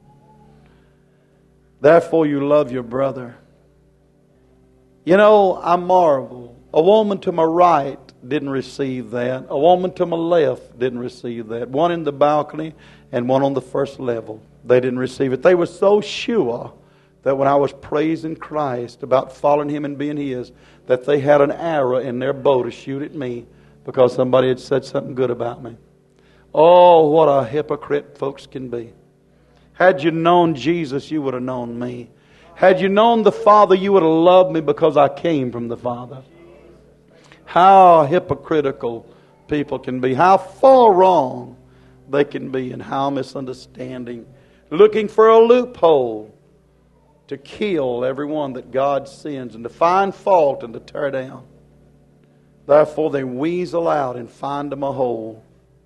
Therefore you love your brother. You know, I marvel. A woman to my right didn't receive that. A woman to my left didn't receive that. One in the balcony and one on the first level. They didn't receive it. They were so sure that when I was praising Christ about following Him and being His, that they had an arrow in their bow to shoot at me because somebody had said something good about me. Oh, what a hypocrite folks can be. Had you known Jesus, you would have known me. Had you known the Father, you would have loved me because I came from the Father. How hypocritical people can be. How far wrong they can be, and how misunderstanding. Looking for a loophole to kill everyone that God sends and to find fault and to tear down. Therefore they weasel out and find them a hole.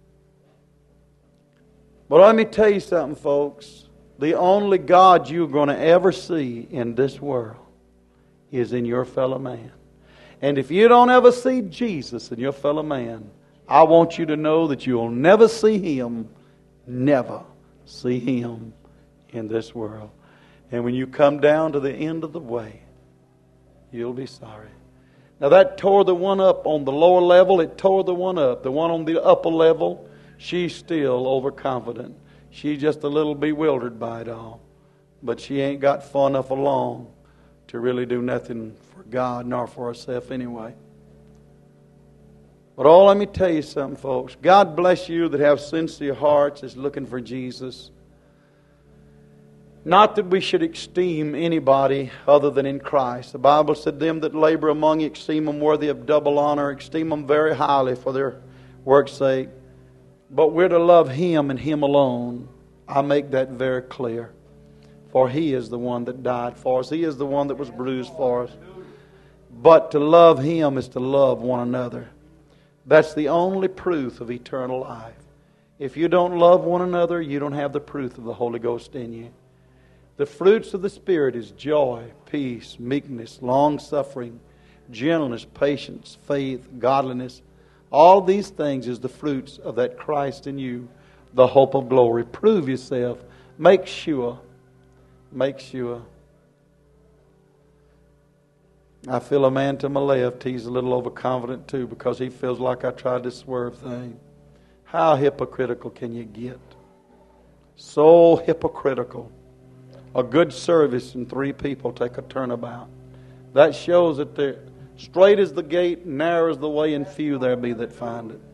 But let me tell you something, folks. The only God you're going to ever see in this world is in your fellow man. And if you don't ever see Jesus in your fellow man, I want you to know that you'll never see Him, never see Him in this world. And when you come down to the end of the way, you'll be sorry. Now that tore the one up on the lower level, it tore the one up. The one on the upper level, she's still overconfident. She's just a little bewildered by it all. But she ain't got far enough along to really do nothing for God nor for herself anyway. But oh, let me tell you something, folks. God bless you that have sincere hearts that's looking for Jesus. Not that we should esteem anybody other than in Christ. The Bible said, them that labor among you, esteem them worthy of double honor, esteem them very highly for their work's sake. But we're to love Him and Him alone. I make that very clear. For He is the one that died for us. He is the one that was bruised for us. But to love Him is to love one another. That's the only proof of eternal life. If you don't love one another, you don't have the proof of the Holy Ghost in you. The fruits of the Spirit is joy, peace, meekness, long-suffering, gentleness, patience, faith, godliness. All these things is the fruits of that Christ in you, the hope of glory. Prove yourself. Make sure. Make sure. I feel a man to my left, he's a little overconfident too because he feels like I tried this swerve thing. How hypocritical can you get? So hypocritical. A good service and three people take a turnabout. That shows that they're straight is the gate, narrow is the way, and few there be that find it.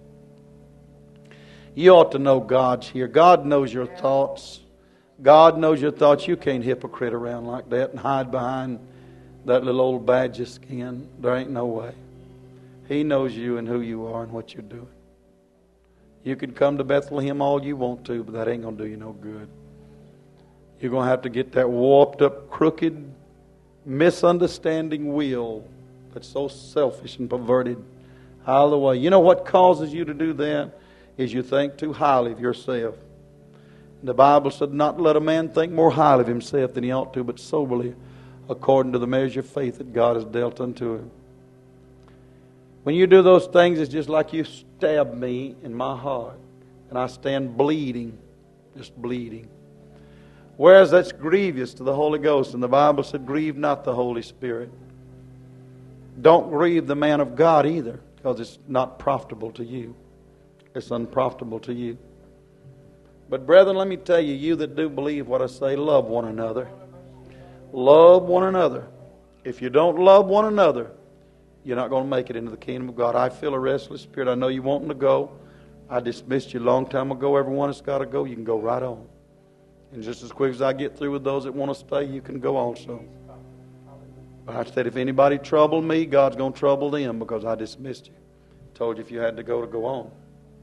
You ought to know God's here. God knows your thoughts. God knows your thoughts. You can't hypocrite around like that and hide behind that little old badge of skin. There ain't no way. He knows you and who you are and what you're doing. You can come to Bethlehem all you want to, but that ain't going to do you no good. You're going to have to get that warped up, crooked, misunderstanding will that's so selfish and perverted out of the way. You know what causes you to do that? is you think too highly of yourself. The Bible said, not let a man think more highly of himself than he ought to, but soberly, according to the measure of faith that God has dealt unto him. When you do those things, it's just like you stab me in my heart, and I stand bleeding, just bleeding. Whereas that's grievous to the Holy Ghost, and the Bible said, grieve not the Holy Spirit. Don't grieve the man of God either, because it's not profitable to you. It's unprofitable to you. But brethren, let me tell you, you that do believe what I say, love one another. Love one another. If you don't love one another, you're not going to make it into the kingdom of God. I feel a restless spirit. I know you wanting to go. I dismissed you a long time ago. Everyone that's got to go, you can go right on. And just as quick as I get through with those that want to stay, you can go also. But I said, if anybody troubled me, God's going to trouble them, because I dismissed you. Told you if you had to go, to go on.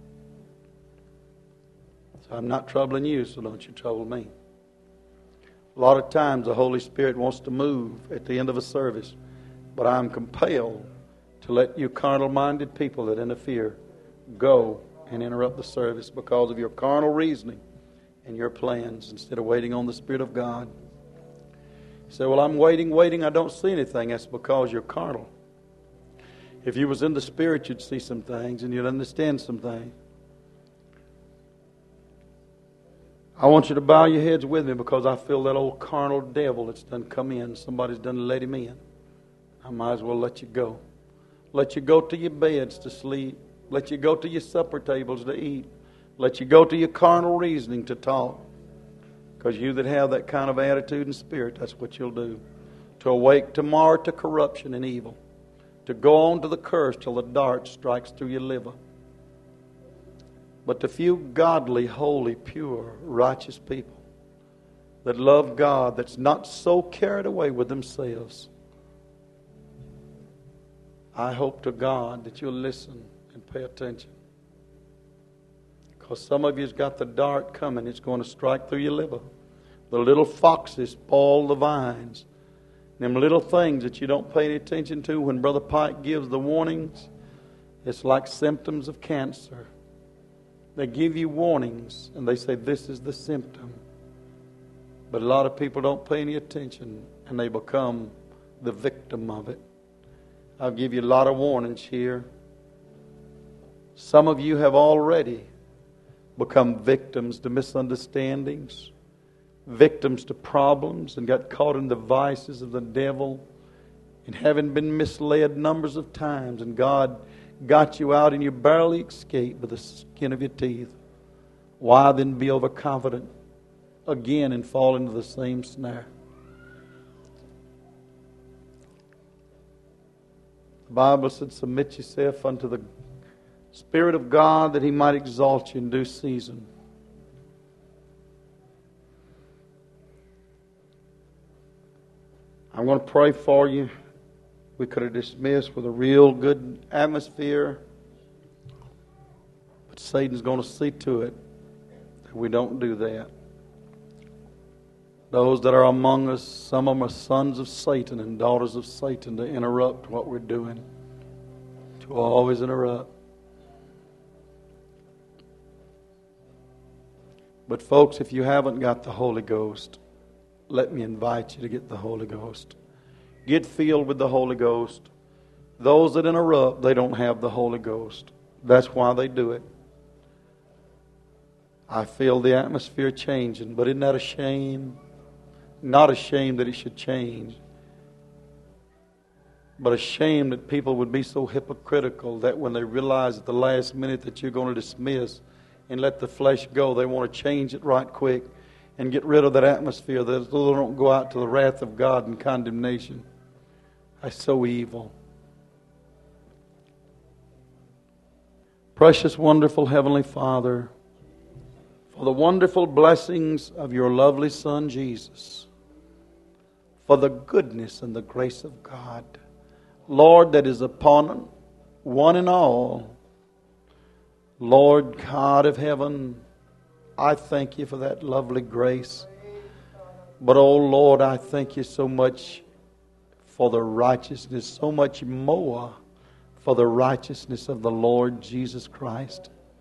So I'm not troubling you, so don't you trouble me. A lot of times the Holy Spirit wants to move at the end of a service, but I'm compelled to let you carnal-minded people that interfere go and interrupt the service because of your carnal reasoning and your plans instead of waiting on the Spirit of God. You say, well, I'm waiting, waiting, I don't see anything. That's because you're carnal. If you was in the Spirit, you'd see some things and you'd understand some things. I want you to bow your heads with me because I feel that old carnal devil that's done come in. Somebody's done let him in. I might as well let you go. Let you go to your beds to sleep. Let you go to your supper tables to eat. Let you go to your carnal reasoning to talk. Because you that have that kind of attitude and spirit, that's what you'll do. To awake tomorrow to corruption and evil. To go on to the curse till the dart strikes through your liver. But the few godly, holy, pure, righteous people that love God, that's not so carried away with themselves, I hope to God that you'll listen and pay attention. Because some of you's got the dart coming. It's going to strike through your liver. The little foxes spoil the vines. Them little things that you don't pay any attention to when Brother Pike gives the warnings, it's like symptoms of cancer. They give you warnings and they say this is the symptom. But a lot of people don't pay any attention and they become the victim of it. I'll give you a lot of warnings here. Some of you have already become victims to misunderstandings, victims to problems, and got caught in the vices of the devil, and having been misled numbers of times, and God got you out and you barely escaped with the skin of your teeth. Why then be overconfident again and fall into the same snare? The Bible said, submit yourself unto the Spirit of God that He might exalt you in due season. I'm going to pray for you. We could have dismissed with a real good atmosphere. But Satan's going to see to it that we don't do that. Those that are among us, some of them are sons of Satan and daughters of Satan, to interrupt what we're doing. To always interrupt. But folks, if you haven't got the Holy Ghost, let me invite you to get the Holy Ghost. Get filled with the Holy Ghost. Those that interrupt, they don't have the Holy Ghost. That's why they do it. I feel the atmosphere changing, but isn't that a shame? Not a shame that it should change, but a shame that people would be so hypocritical that when they realize at the last minute that you're going to dismiss and let the flesh go, they want to change it right quick and get rid of that atmosphere, that they don't go out to the wrath of God and condemnation. That's so evil. Precious, wonderful Heavenly Father, for the wonderful blessings of your lovely Son Jesus, for the goodness and the grace of God, Lord, that is upon one and all. Lord God of heaven, I thank you for that lovely grace. But oh Lord, I thank you so much for the righteousness, so much more for the righteousness of the Lord Jesus Christ.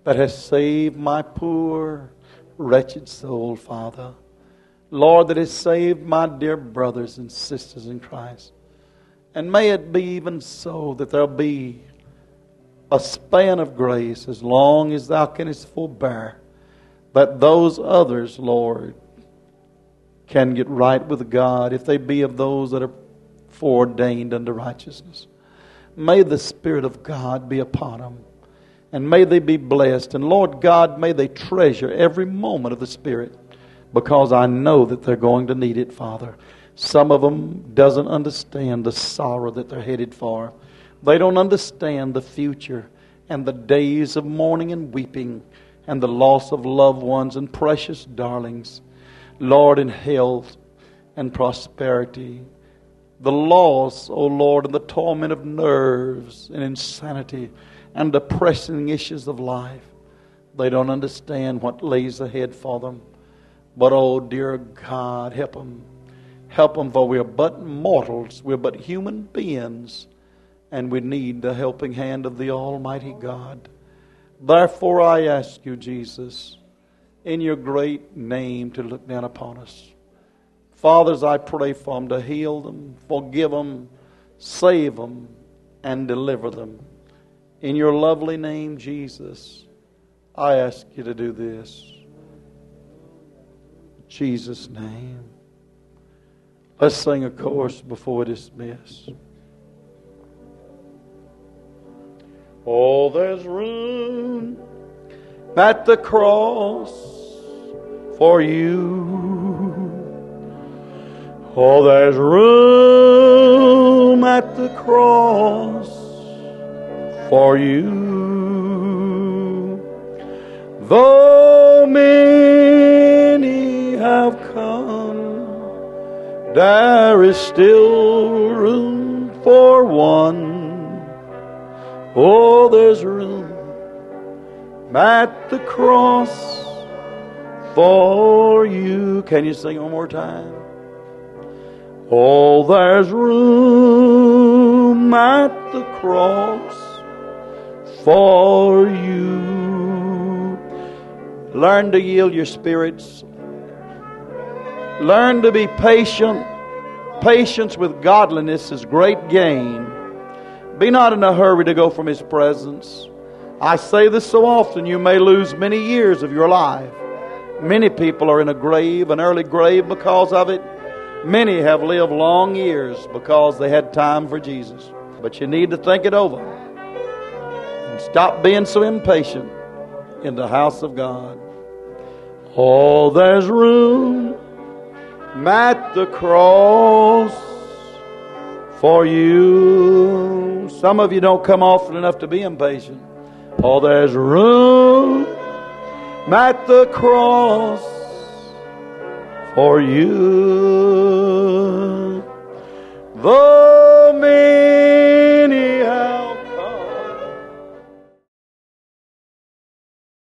that has saved my poor, wretched soul, Father. Lord, that has saved my dear brothers and sisters in Christ. And may it be even so that there'll be a span of grace as long as Thou canst forbear, that those others, Lord, can get right with God if they be of those that are foreordained unto righteousness. May the Spirit of God be upon them, and may they be blessed. And Lord God, may they treasure every moment of the Spirit, because I know that they're going to need it, Father. Some of them doesn't understand the sorrow that they're headed for. They don't understand the future and the days of mourning and weeping and the loss of loved ones and precious darlings. Lord, in health and prosperity, the loss, O Lord, and the torment of nerves and insanity and depressing issues of life. They don't understand what lays ahead for them. But, oh, dear God, help them. Help them, for we are but mortals. We're but human beings. And we need the helping hand of the Almighty God. Therefore, I ask you, Jesus, in your great name, to look down upon us. Fathers, I pray for them to heal them, forgive them, save them, and deliver them. In your lovely name, Jesus, I ask you to do this. In Jesus' name. Let's sing a chorus before we dismiss. Oh, there's room at the cross for you. Oh, there's room at the cross for you. Though many have come, there is still room for one. Oh, there's room at the cross for you. Can you sing one more time? Oh, there's room at the cross for you. Learn to yield your spirits. Learn to be patient. Patience with godliness is great gain. Be not in a hurry to go from His presence. I say this so often, you may lose many years of your life. Many people are in a grave, an early grave because of it. Many have lived long years because they had time for Jesus. But you need to think it over and stop being so impatient in the house of God. Oh, there's room at the cross for you. Some of you don't come often enough to be impatient. Oh, there's room at the cross for you. The